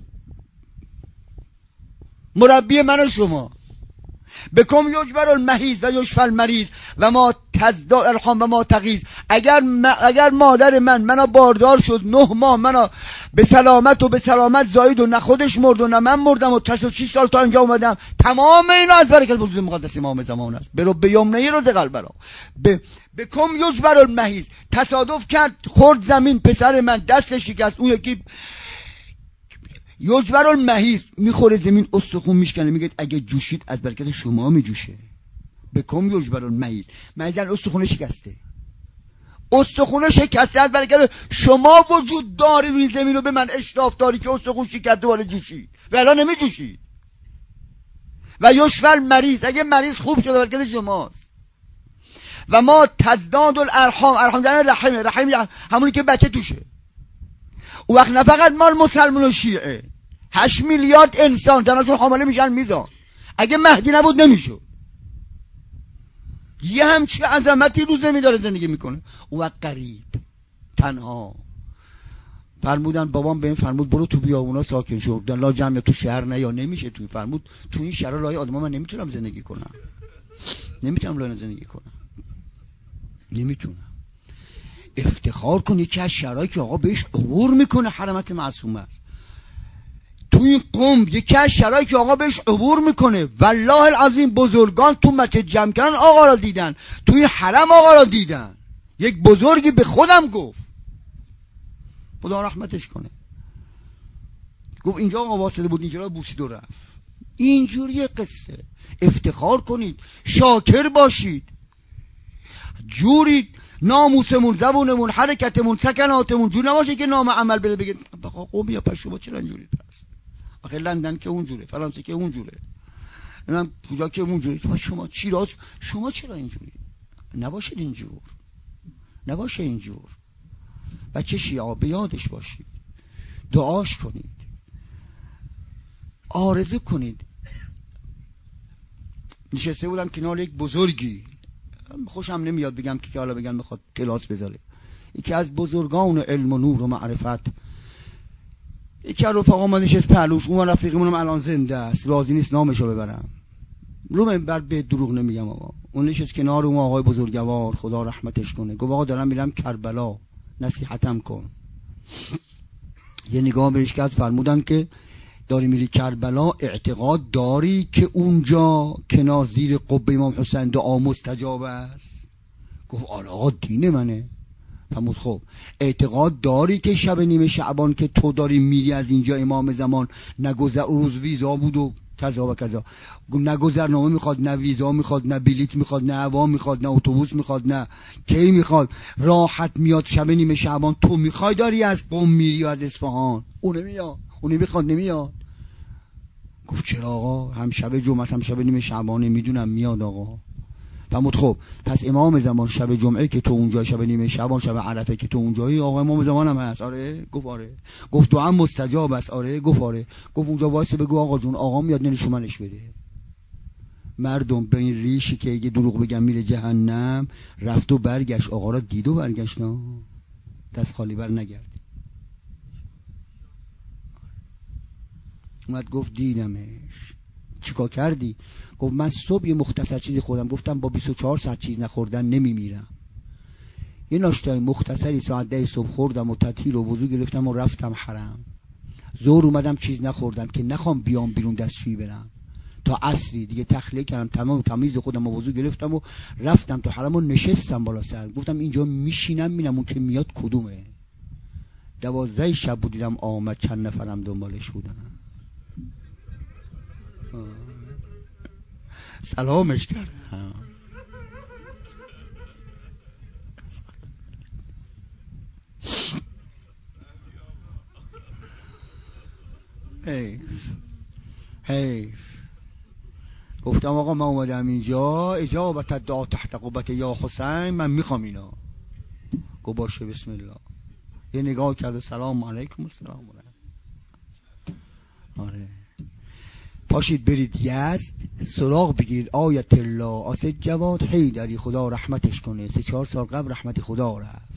مربی من و شما. بکم یجبر المحیض و یشفی المریض و ما تزداد الارحام و ما تغیض. اگر اگر مادر من منو باردار شد نه ماه، منو به سلامت و به سلامت زایید و نه خودش مرد و نه من مردم و شصت و شش سال تا اینجا اومدم، تمام اینا از برکت وجود مقدس امام زمان است. برو به یمنه روز قلبرا به بکم یجبر المحیض. تصادف کرد خورد زمین، پسر من دستش شکست، اون یکی یجبر المحیض میخوره زمین، استخون میشکنه، میگه اگه جوشید از برکت شما میجوشه. بکم یجبر المحیض، مثلا استخونه شکسته، استخونه شکسته از برکت شما وجود داری روی زمین و به من اشراف داری که استخون شکسته دوباره جوشید و الان نمیجوشید. و یشفی المریض، اگه مریض خوب شده برکت شماست. و ما تزداد الارحام، ارحام یعنی رحم، رحم همونی که بچه توشه. او وقت نه فقط مال مسلمان و شیعه، هشت میلیارد انسان زناشون حامله میشن میزان. اگه مهدی نبود نمیشد. یه همچی عظمتی رو زمین داره زندگی میکنه. او وقت غریب تنها. فرمودن بابام به این فرمود برو تو بیابونا ساکن شو، لا جمع تو شهر نه، یا نمیشه تو فرمود تو این شهر لای آدما من نمیتونم زندگی کنم، نمیتونم لای زندگی کنم، نمیتونم. افتخار کنی که از شهرهایی که آقا بهش عبور میکنه حرمت معصومه است. تو این قم یکی از شهرهایی که آقا بهش عبور میکنه، والله العظیم بزرگان تو مکه جمع کردن آقا را دیدن، تو این حرم آقا را دیدن. یک بزرگی به خودم گفت، خدا رحمتش کنه، گفت اینجا آقا واسطه بود، اینجا بوسید و رفت. اینجوری قصه. افتخار کنید، شاکر باشید، جورید، ناموسمون، زبونمون، حرکتمون، سکناتمون جور نباشه که نام عمل بره بگید بخوا قوم یا پس شما چرا اینجوری پس. آخه لندن که اونجوره، فرانسه که اونجوره، نمیدونم کجا که اونجوره، شما چی راز، شما چرا اینجوری؟ نباشید اینجور، نباشه اینجور. بچه شیعه به یادش باشید، دعاش کنید، آرزو کنید. نشسته بودم کنار یک بزرگی، خوشم نمیاد بگم که حالا بگن میخواد کلاس بذاره، یکی از بزرگان علم و نور و معرفت، یکی از رفقا ما نشست پهلوش، اون رفیقمونم الان زنده است، راضی نیست نامشو ببرم، رو منبر به دروغ نمیگم آقا. اون نشست کنار اون آقای بزرگوار، خدا رحمتش کنه، گفت آقا دارم میرم کربلا، نصیحتم کن. یه نگاه بهش کرد، فرمودن که داری میری کربلا، اعتقاد داری که اونجا کنار زیر قبه امام حسین دعا مستجاب است؟ گفت آره آقا دین منه. فرمود خب اعتقاد داری که شب نیمه شعبان که تو داری میری از اینجا امام زمان نگذر، روز ویزا بود و کذا و کذا، نه گذرنامه میخواد، نه ویزا میخواد، نه بلیط میخواد، نه هوا میخواد، نه اتوبوس میخواد، نه کی میخواد، راحت میاد شب نیمه شعبان. تو میخوای داری از قم میری و از اصفهان، اون نمیاد، اون نمیخواد نمیاد. گفت چرا آقا؟ هم شب جمعه هم شب نیمه شعبانه، میدونم میاد آقا. فرمود خب پس امام زمان شب جمعه که تو اونجا، شب نیمه شعبان شب عرفه که تو اونجایی، آقا امام زمان هم هست؟ آره. گفت آره. گفت تو هم مستجاب است؟ آره. گفت آره. گفت اونجا وایسه بگو آقا جون آقا میاد نشونش بده. مردم به این ریشی که اگه دروغ بگم میره جهنم، رفت و برگشت، آقا را دید و برگشت، نه دست خالی بر نگرد. اومد گفت دیدمش. چیکار کردی؟ گفت من صبح یه مختصر چیزی خوردم، گفتم با بیست و چهار ساعت چیز نخوردن نمیمیرم. یه ناشتای مختصری ساعت ده صبح خوردم و تطهیر و وضو گرفتم و رفتم حرم. ظهر اومدم چیز نخوردم که نخوام بیام بیرون دستشویی برم. تا عصری دیگه تخلیه کردم، تمام تمیز خودم و وضو گرفتم و رفتم تو حرم و نشستم بالا سر. گفتم اینجا میشینم میبینم اون که میاد کدومه. دوازده شب بود دیدم آمد، چند نفرم دنبالش بودن. سلامش کردم. حیف حیف. گفتم آقا من اومدم اینجا اجابت دعا تحت قبت یا حسین، من میخوام اینا. گفت باشه بسم الله. یه نگاه کرد و سلام علیکم و سلام علیکم. آره پاشید برید یزد سراغ بگیرید آیت الله آسد جواد حیدری خدا رحمتش کنه. سه چهار سال قبل رحمت خدا رفت.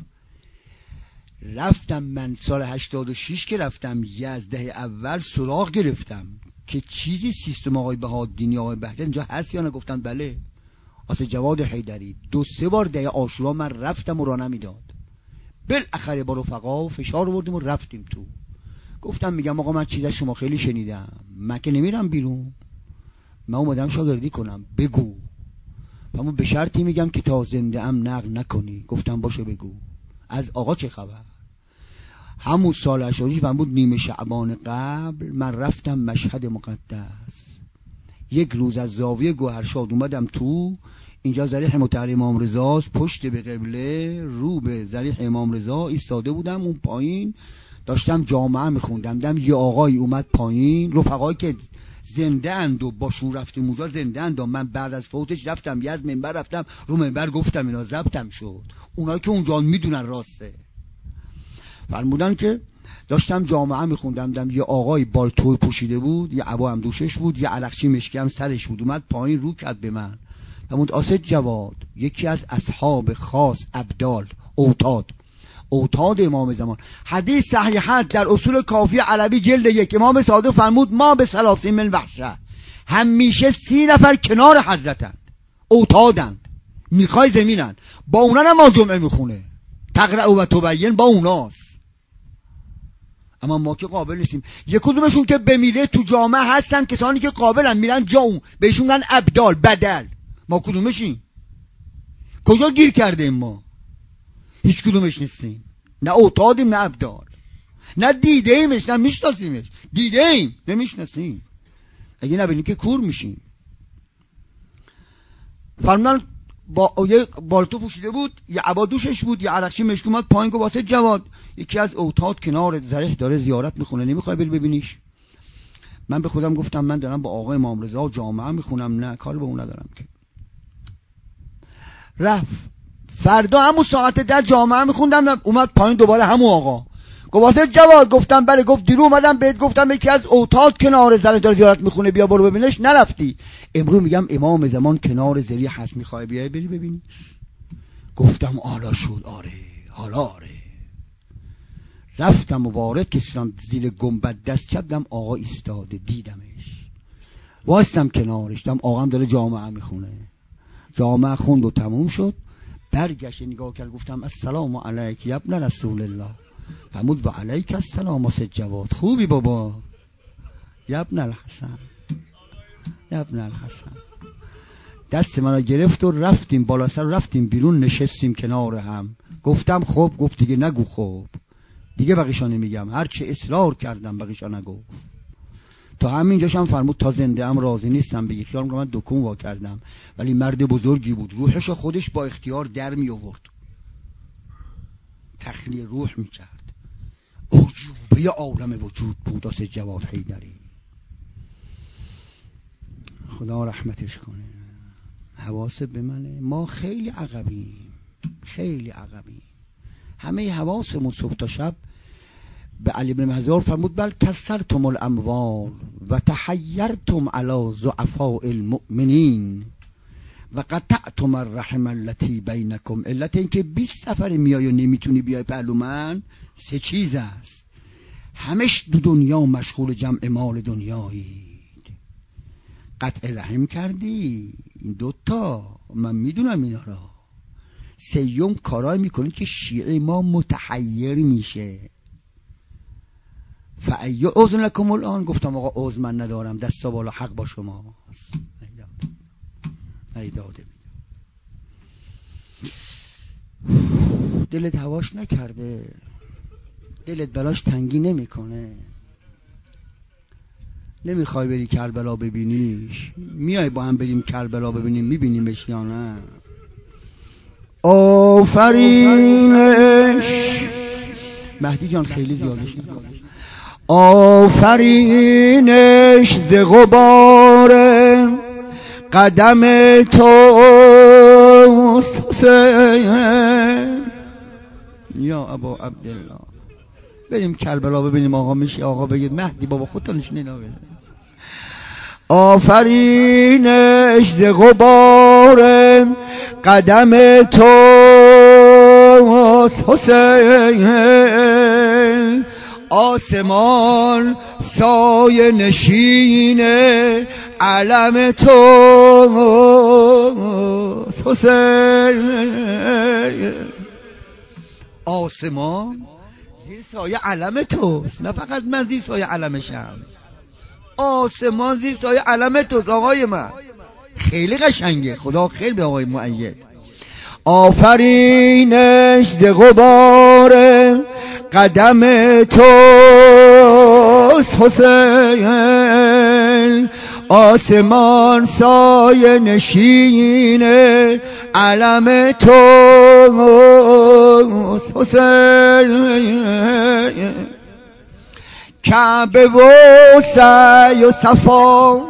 رفتم من سال هشتاد و شش که رفتم یزد ده اول سراغ گرفتم که چیزی سیستم آقای بهادینی آقای بهجت اینجا هست یا نه؟ گفتن بله. آسد جواد حیدری دو سه بار ده عاشورا من رفتم و را نمیداد. بالاخره با رفقا و فشار آوردیم و رفتیم تو. گفتم میگم آقا من چیز از شما خیلی شنیدم، من که نمیرم بیرون، من اومدم شاگردی کنم، بگو. اما به شرطی میگم که تا زنده ام نقل نکنی. گفتم باشه بگو. از آقا چه خبر؟ همون سال اشاریش من بود نیمه شعبان قبل من رفتم مشهد مقدس. یک روز از زاویه گوهرشاد اومدم تو، اینجا ضریح مطهر امام رضاست، پشت به قبله رو به ضریح امام رضا ایستاده بودم. اون پایین داشتم جامعه میخوندم، دم یه آقای اومد پایین، رفقایی که زنده اند و باشون رفتیم اونجا زنده اند. من بعد از فوتش رفتم یزد منبر، رفتم رو منبر گفتم اینا ضبطم شد. اونایی که اونجا میدونن راسته. فرمودن که داشتم جامعه میخوندم، دم یه آقای بالتو پوشیده بود، یه عبا هم دوشش بود، یه علقچی مشکی هم سرش بود، اومد پایین رو کرد به من. فرمود آسد جواد یکی از اصحاب خاص ابدال اوتاد اوتاد امام زمان، حدیث صحیح هست در اصول کافی عربی جلد یک. امام صادق فرمود ما به ثلاثین من وحشه، همیشه سی نفر کنار حضرتند، اوتادند، میخوای زمینن، با اونا نماز جمعه میخونه، تقرأ و تبین با اوناست. اما ما که قابل نیستیم. یک کدومشون که بمیره تو جامعه هستن کسانی که قابلن، میرن جا اون بهشون میگن ابدال بدل. ما کدومشیم؟ کجا گیر کرده ما؟ هیچ کدومش نیستیم. نه اوتادیم نه ابدال، نه دیده ایمش نه میشناسیمش. دیده ایم نمیشناسیم. اگه نبینیم که کور میشیم. فرمودن با یه بالتو پوشیده بود، یه عبا دوشش بود، یه عرقچی مشکی اومد پایین که واسه جواد یکی از اوتاد کنار ضریح داره زیارت میخونه، نمیخوای بری ببینیش؟ من به خودم گفتم من دارم با آقای امام رضا جامعه میخونم، نه کار به اون ندارم که. رفت فردا همون ساعت ده جامعه میخوندم، اومد پایین دوباره همون آقا گفت واسه جواد. گفتم بله. گفت دیرو اومدم بهت گفتم یکی از اوتاد کنار ضریح داره زیارت میخونه، بیا برو ببینش، نرفتی. امروز میگم امام زمان کنار ضریح هست، میخوای بیای بری ببینی؟ گفتم حالا شد. آره حالا آره. رفتم و وارد کشیدم زیر گنبد، دست چپم آقا ایستاده، دیدمش، وایستم کنارش، دم آقا هم داره جامعه میخونه. جامعه خوند و تموم شد. برگشت نگاه کرد، گفتم السلام علیک یا ابن رسول الله. فرمود و علیک السلام آسد جواد، خوبی بابا؟ یا ابن الحسن یا ابن الحسن. دست منو گرفت و رفتیم بالا سر، رفتیم بیرون، نشستیم کنار هم. گفتم خب. گفت دیگه نگو خب، دیگه بقیشا نمیگم، هر چه اصرار کردم بقیشا نگو. تا همینجاش هم فرمود تا زنده ام راضی نیستم بگی. خیال می‌کنم من دکون وا کردم، ولی مرد بزرگی بود، روحش خودش با اختیار در می آورد، تخلیه روح میکرد. عجوبه عالم وجود بود آسد جواد حیدری، خدا رحمتش کنه. حواس به منه، ما خیلی عقبیم، خیلی عقبیم. همه حواسمون صبح تا شب. به علی بن مهزار فرمود بل کثرتم الاموال و تحیرتم علی ضعفاء المؤمنین و قطعتم الرحم التي بینکم. علت این که بیست سفر میای و نمیتونی بیای پهلو من سه چیز است. همش دو دنیا مشغول جمع مال دنیایید، قطع رحم کردی، این دوتا من میدونم اینا را. سیوم کارای میکنید که شیعه ما متحیر میشه. فایو اذن لکم الان. گفتم آقا عذر من ندارم، دستا بالا، حق با شماست. ایداده دلت هواش نکرده، دلت بلاش تنگی نمیکنه، نمیخوای بری کربلا ببینیش؟ میای با هم بریم کربلا ببینیم، میبینیمش یا نه؟ آفرینش مهدی جان خیلی زیادش نکن. آفرینش ز غبار قدم توست یا ابا عبدالله. بریم کربلا ببینیم آقا میشه. آقا بگید مهدی بابا خودت نشون اینا بده. آفرینش ز غبار قدم تو حسین، آسمان سایه نشین علم تو حسین. آسمان زیر سایه علم توست، نه فقط من زیر سایه علمشم. آسمان زیر سایه علم توست آقای من. خیلی قشنگه. خدا خیلی به آقای مؤید. آفرینش ز غبار قدم توست حسین، آسمان سایه نشین علم توست حسین. کعبه و سعی و صفا.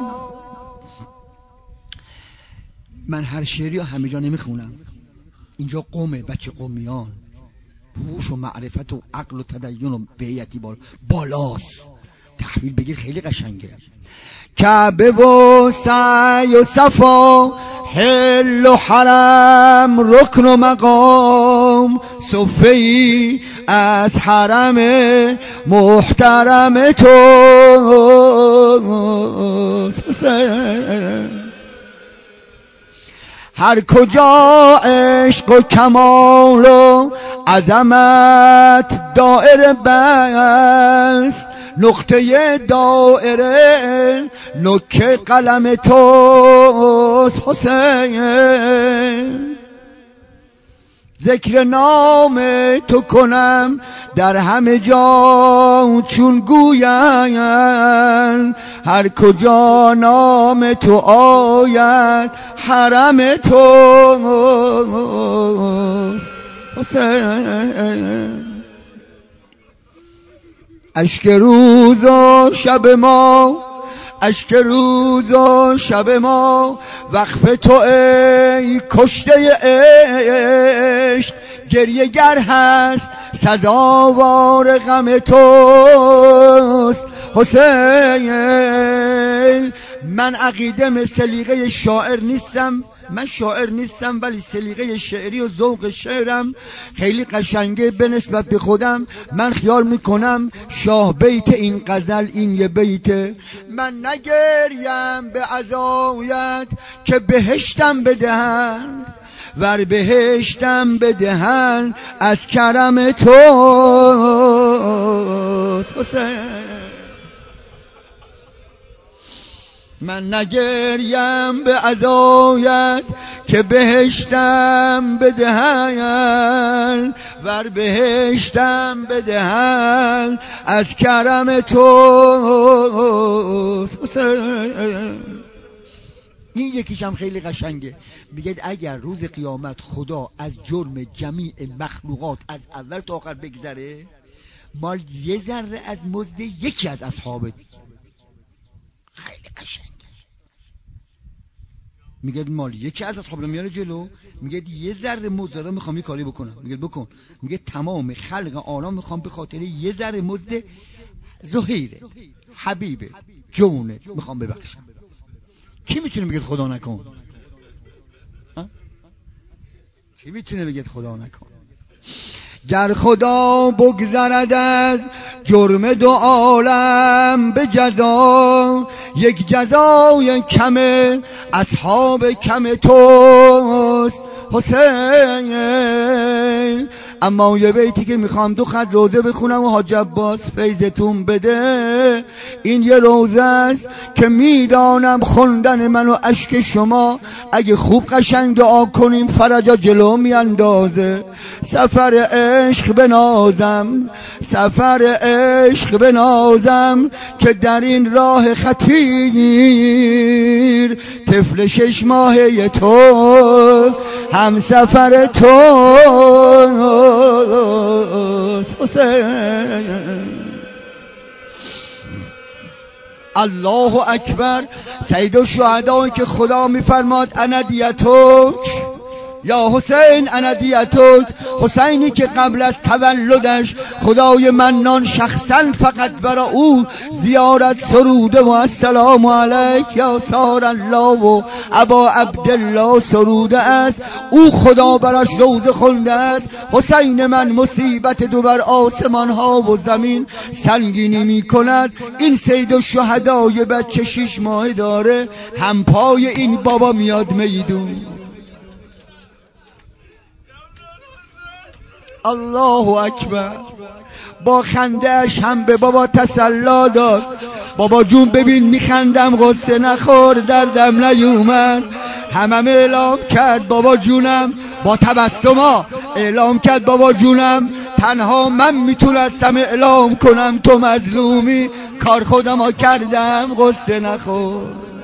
من هر شعری رو همه جا نمیخونم، اینجا قومه، بچه قومیان، هوش و معرفت و عقل و تدین و بیعتی بال بالاست. تحویل بگیر خیلی قشنگه. کعبه و سعی و صفا، حل و حرم، رکن و مقام، صفه‌ای از حرم محترم تو. هر کجا عشق و کمال و عظمت دائره بست، نقطه دائره نوک قلم توست حسین. ذکر نام تو کنم در همه جا چون گویند، هر کجا نام تو آید حرم توست حسین. اشک روز و شب ما، اشک روز و شب ما وقف تو ای کشته عشق، گریه گر هست سزاوار غم توست حسین. من عقیدم سلیقه شاعر نیستم، من شاعر نیستم، ولی سلیقه شعری و ذوق شعرم خیلی قشنگه به نسبت به خودم. من خیال میکنم شاه بیت این غزل این یه بیته: من نگریم به عزایت که بهشتم بدهن، ور بهشتم بدهن از کرم توست حسین. من نگریم به عزایت که بهشتم بدهن، ور بهشتم بدهن از کرم توست حسین. این یکیشم خیلی قشنگه، میگه اگر روز قیامت خدا از جرم جمیع مخلوقات از اول تا آخر بگذره، مال یه ذره از مزد یکی از اصحابه. خیلی قشنگه. میگه مال یکی از اصحاب رو میاره جلو، میگه یه ذره مزد رو میخوام یه کاری بکنم، میگه بکن. میگه تمام خلق عالم میخوام به خاطر یه ذره مزد زهیره حبیبه جونه میخوام ببخشم. کی میتونه بگه خدا نکن؟ کی میتونه بگه خدا نکن؟ گر خدا بگذرد از جرم دو عالم به جزا، یک جزای کم اصحاب کم توست حسین. اما یه بیتی که میخوام دو خط روزه بخونم و حاج عباس فیضتون بده. این یه روزه است که میدانم خوندن من و اشک شما اگه خوب قشنگ دعا کنیم فرجا جلو میاندازه. سفر عشق بنازم، سفر عشق بنازم که در این راه خطیر طفل شش ماهه تو هم سفر تو حسین. الله اکبر. سید الشهدا که خدا میفرماد انا دیتک یا حسین انا دیتک، حسینی که قبل از تولدش خدای منان شخصا فقط برا او زیارت سروده و السلام علیک یا سار الله و ابا عبدالله سروده است. او خدا براش روزه خونده است. حسین من مصیبت دو بر آسمان ها و زمین سنگینی می کند. این سید الشهدای بچه شش ماه داره، هم پای این بابا میاد میدون. الله اکبر. با خندهش هم به بابا تسلا داد. بابا جون ببین میخندم، غصه نخور، دردم نیومد. همم اعلام کرد بابا جونم، با تبسما اعلام کرد بابا جونم، تنها من میتونستم اعلام کنم تو مظلومی، کار خودم ها کردم، غصه نخور.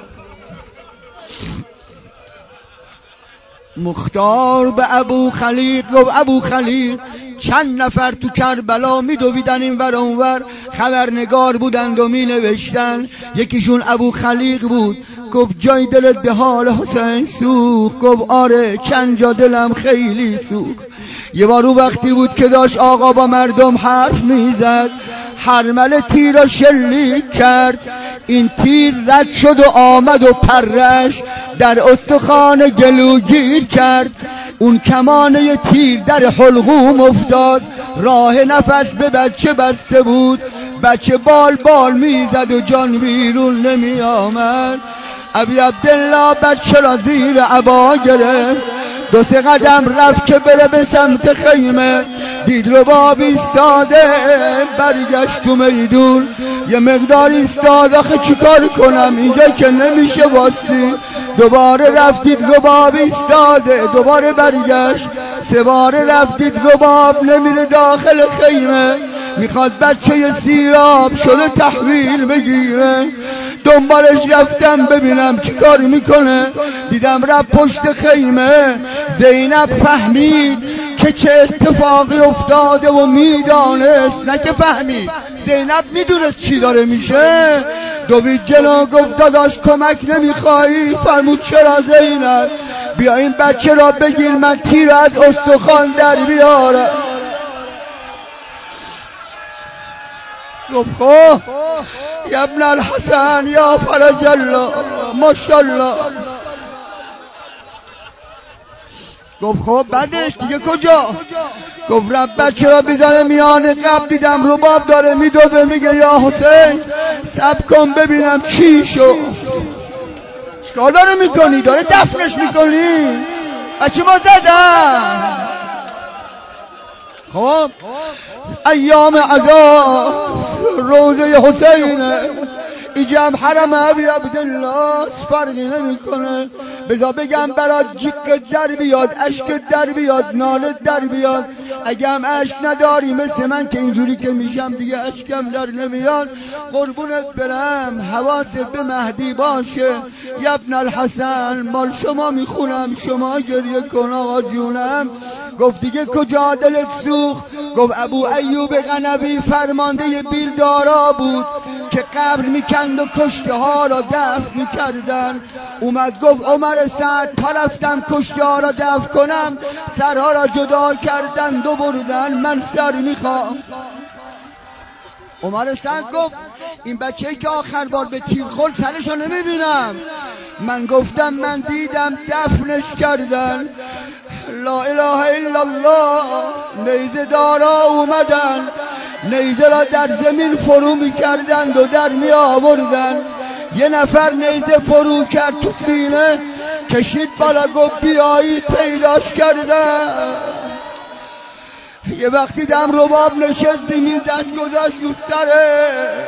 مختار به ابو خلیق گفت ابو خلیق چند نفر تو کربلا میدویدن این ور اونور، خبرنگار بودند و می نوشتن. یکیشون ابو خلیق بود. گفت جای دلت به حال حسین سوخت؟ گفت آره چند جا دلم خیلی سوخت. یه بارو وقتی بود که داشت آقا با مردم حرف میزد، حرمل تیر را شلیک کرد. این تیر رد شد و آمد و پرش در استخوان گلوگیر کرد. اون کمانه تیر در حلقوم افتاد، راه نفس به بچه بسته بود. بچه بال بال میزد و جان بیرون نمی آمد. ابی عبدالله بچه را زیر عبا گرفت، دو سه قدم رفت که بره به سمت خیمه، دید رباب ایستاده، برگشت تو میدون. یه مقدار ایستاد، آخه چیکار کنم اینجا که نمیشه واسی. دوباره رفتید رباب ایستاده، دوباره برگشت. سه باره رفتید رباب نمیره داخل خیمه، میخواد بچه سیراب شده تحویل بگیره. دنبالش رفتم ببینم چی کاری میکنه، دیدم رفت پشت خیمه. زینب فهمید که چه اتفاقی افتاده و میدانست، نه که فهمید، زینب میدونست چی داره میشه. دوید جلو گفت داداش کمک نمیخوایی؟ فرمود چرا زینب؟ بیا این بچه را بگیر من تیر از استخوان در بیارم. گفت خب یا ابن الحسن یا فرج الله ماشاءالله. گفت خب بعدش دیگه کجا؟ گفت رب بچه را بیزانه میانه قبل، دیدم رباب داره میدوه، میگه یا حسین صبر کن ببینم چی شو. چیکار داره میکنی؟ داره دفنش میکنی؟ بچه ما زدن. خب ایام عذاب روزه حسینه، اینجا هم حرم ابی عبدالله، فرقی نمی کنه. بذار بگم برات جیک در بیاد، اشک در بیاد، ناله در بیاد. اگه هم اشک نداری مثل من که اینجوری که میشم دیگه اشکم در نمیاد، قربونت برم حواست به مهدی باشه. یا ابن الحسن مال شما میخونم، شما گریه کن آقا جونم. گفت دیگه کجا دلت سوخت؟ گفت ابو ایوب قنبی فرمانده بیلدارا بود که قبر میکند و کشته ها را دفن میکردن. اومد گفت عمر سعد تا رفتم کشته ها را دفن کنم، سرها را جدا کردن دو بردن، من سر میخوام. عمر سعد گفت این بچه‌ای که آخر بار به تیر خورد سرشو نمیبینم. من گفتم من دیدم دفنش کردن. لا اله الا الله. نیزه دارا اومدن، نیزه را در زمین فرو میکردند و در می آوردن. یه نفر نیزه فرو کرد تو سینه، کشید بالا گفت بیایید پیداش کردن. یه وقتی دم رباب نشست زمین دست گذاشت رو سره.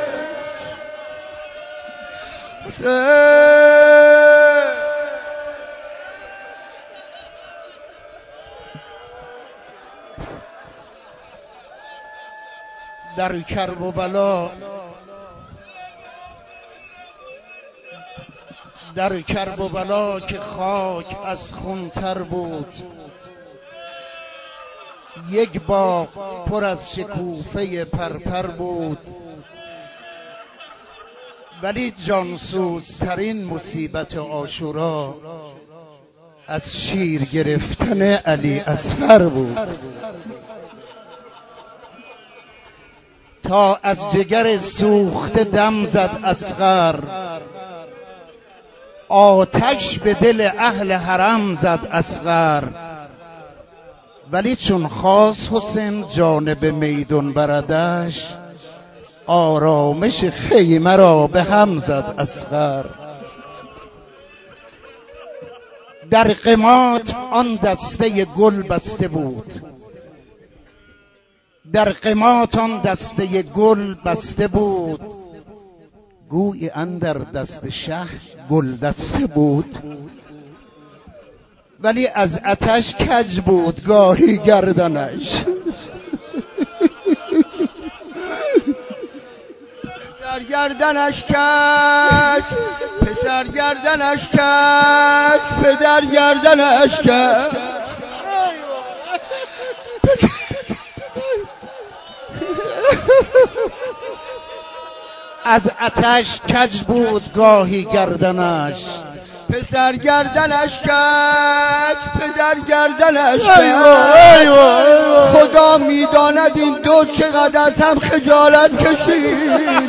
در کرب و بلا در کرب و بلا که خاک از خون تر بود، یک باغ پر از شکوفه پرپر بود. ولی جانسوزترین مصیبت عاشورا از شیر گرفتن علی اصغر بود. تا از جگر سوخته دم زد اصغر، آتش به دل اهل حرم زد اصغر. ولی چون خواست حسین جانب میدون بردش، آرامش خیمه را به هم زد اصغر. در قمات آن دسته گل بسته بود، در قمات آن دسته گل بسته بود، گویی اندر دست شه گل دسته بود. ولی از آتش کج بود گاهی گردنش، پسر گردنش کج، پسر گردنش کج، پدر گردنش کج. از آتش کج بود گاهی گردنش، پسر گردنش کج، پدر گردنش کج. خدا میداند این دو چقدر از هم خجالت کشید.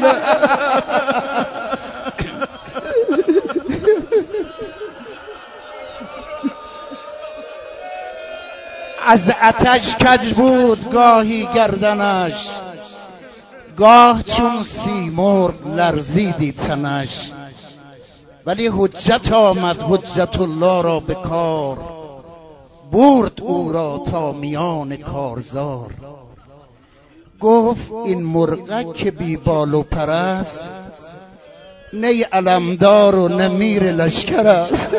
از آتش کج بود گاهی گردنش، گاه چون سیمرغ لرزیدی تنش. ولی حجت آمد حجت الله را به کار، برد او را تا میان کارزار. گفت این مرغک که بی بال و پر است، نه علمدار و نه میر لشکر است.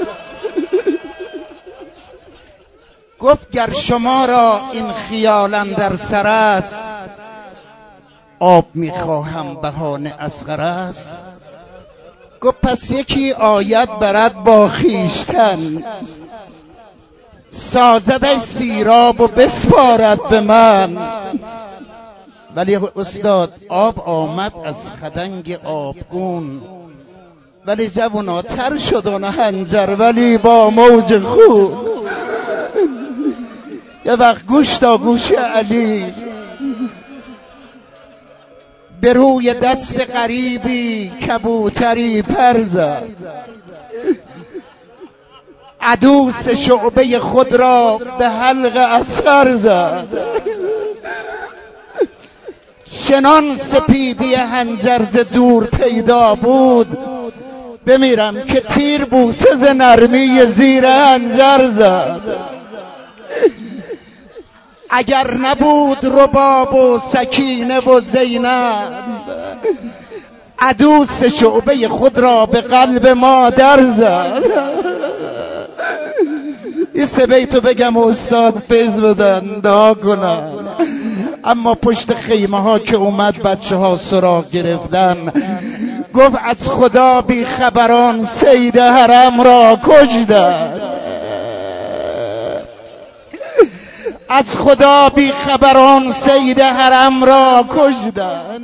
گفت گر شما را این خیال اندر سر است، آب میخواهم بهانه اصغر است. گفت پس یکی آید برد با خیشتن، سازدش سیراب و بسپارد به من. ولی استاد آب آمد از خدنگ آبگون، ولی جوونا تر شد آن حنجر ولی با موج خون. یه وقت گوش تا گوش علی به روی دست غریبی کبوتری پر زد، عدوس شعبه خود را به حلق اثر زد. چنان سپیدی حنجر ز دور پیدا بود، بمیرم که تیر بوسه ز نرمی زیر حنجر زد. اگر نبود رباب و سکینه و زینب، عدوس شعبه خود را به قلب مادر زد. این سه بیتو بگم استاد فیض بدن دعا کنن. اما پشت خیمه ها که اومد بچه ها سراغ گرفتن، گفت از خدا بی خبران سید حرم را کشتن. از خدا بی خبران سید حرم را کشتن.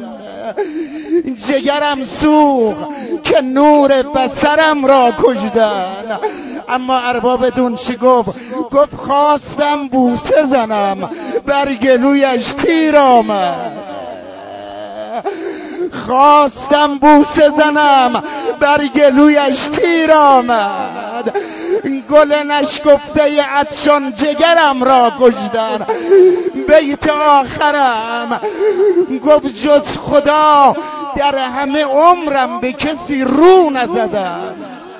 جگرم سوخ که نور بصرم را کشتن. اما ارباب دون چی گفت؟ گفت خواستم بوسه زنم بر گلویش تیر آمد. خواستم بوسه زنم بر گلویش تیر آمد. گل نشکفته عطشان جگرم را کشتن. بیت آخرم گفت جز خدا در همه عمرم به کسی رو نزدم.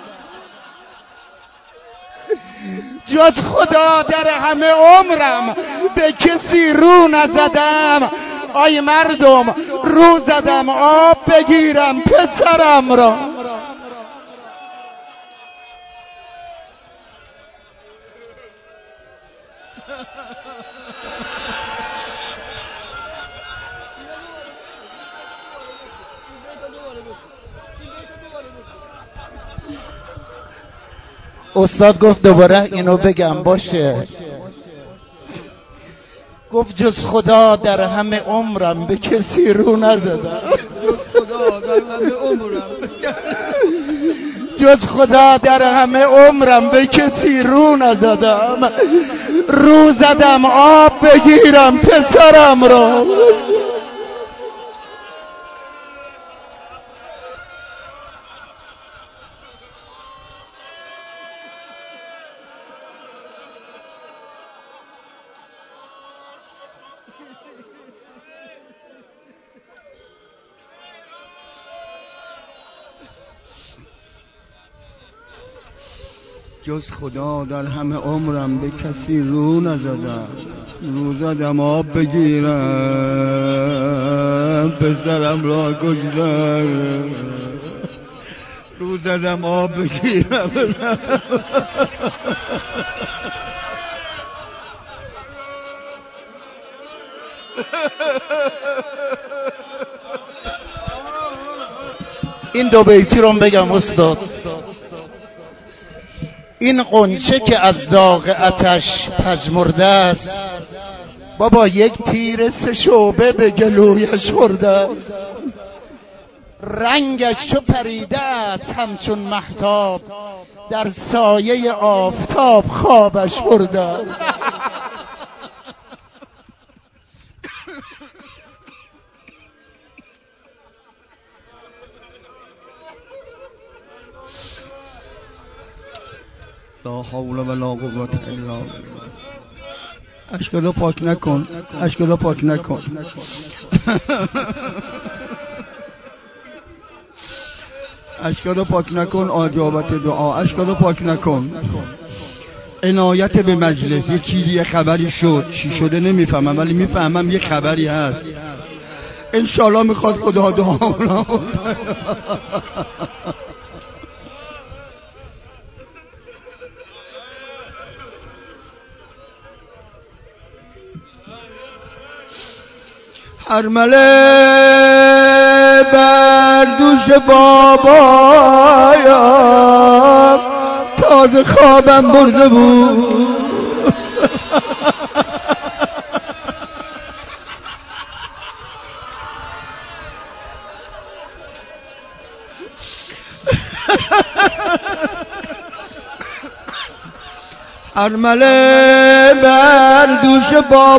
جز خدا در همه عمرم به کسی رو نزدم. آی مردم رو زدم آب بگیرم پسرم را. استاد گفت دوباره اینو بگم باشه. گفت جز خدا در همه عمرم به کسی رو نزدم. جز خدا در همه عمرم به کسی رو نزدم. رو زدم آب بگیرم پسرم را. جز خدا در همه عمرم به کسی رو نزدم. رو زدم آب بگیرم پسرم را کشتم. رو زدم آب بگیرم این دو بیتی رو بگم استاد. این غنچه که از داغ آتش پژمرده است، بابا یک پیر سه شعبه به گلویش خورده است. رنگش چو پریده است همچون مهتاب، در سایه آفتاب خوابش برده است. لا حول ولا قوة الا بالله. اشکالو پاک نکن، اشکالو پاک نکن. اشکالو پاک نکن اجابت دعا. اشکالو پاک نکن. عنایت به مجلس. یه چیزی یه خبری شد، چی شده نمیفهمم ولی میفهمم یه خبری هست. انشالله میخواد خدا دعا. ارمله بر دوش بابایم تازه خوابم برده بود. ارمله بر دوش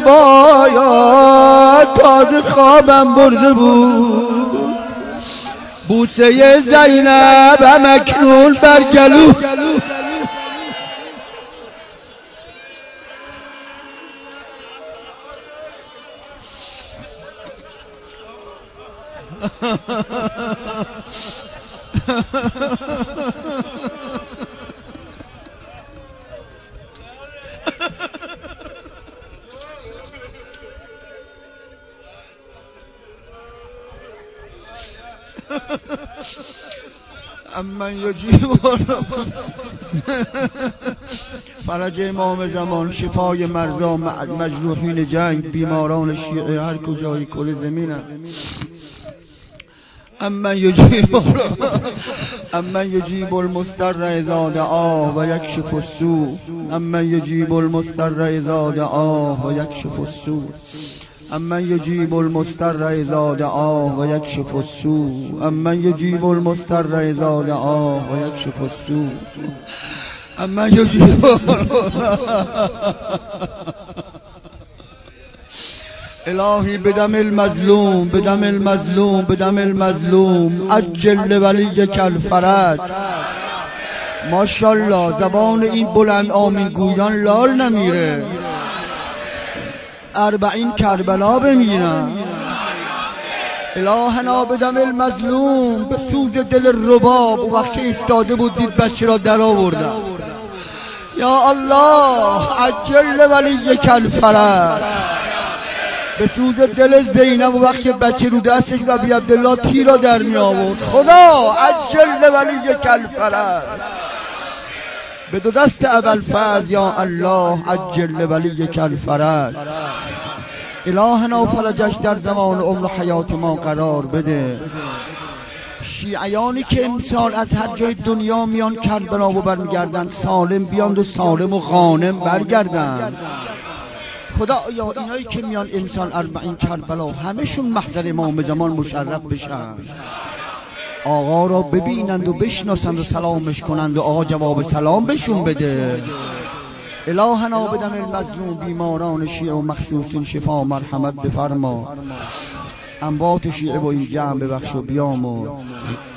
بابایا تازه خوابم برده بود. بوسه زینب مکنون بر گلو. امن یجیب فرج امام زمان، شفای مرضا مجروحین جنگ، بیماران شیعه هر کجای کل زمینم. امن یجیب امن یجیب المضطر اذا دعاه و یکشف السوء. امن یجیب المضطر اذا دعاه و یکشف السوء. امن یجیب المضطر اذا دعاه و یکشف السوء. امن یجیب المضطر اذا دعاه و یکشف السوء. امن یجیب الهی بدم المظلوم، بدم المظلوم، بدم المظلوم، عجل ولیک الفرج. ماشاءالله زبان این بلند آمین گویان لال نمیره. اربعین کربلا بمیرن. الهنا بدم المظلوم، به سوز دل رباب. و وقتی ایستاده بود دید بچه را در آوردن. یا الله عجل ولیک الفرج. به سوز دل زینب و وقتی بچه رو دستش و بی عبدالله تیر را در می آورد. خدا عجل ولیک الفرج. به دو دست ابوالفضل یا الله عجل ولیک الفرج. الهنا فرجش در زمان عمر حیات ما قرار بده. شیعیانی که امسال از هر جای دنیا میان کربلا و برمیگردن سالم بیان و سالم و غانم برگردن. خدا یا اینایی که میان امسال اربعین کربلا همشون محضر امام زمان مشرف بشن، آقا را ببینند و بشناسند و سلامش کنند و آقا جواب سلام بهشون بده. الهنا بدم المظلوم، بیماران شیعه و مخصوصین شفا مرحمت بفرما. اموات شیعه و این جمع ببخش و بیام و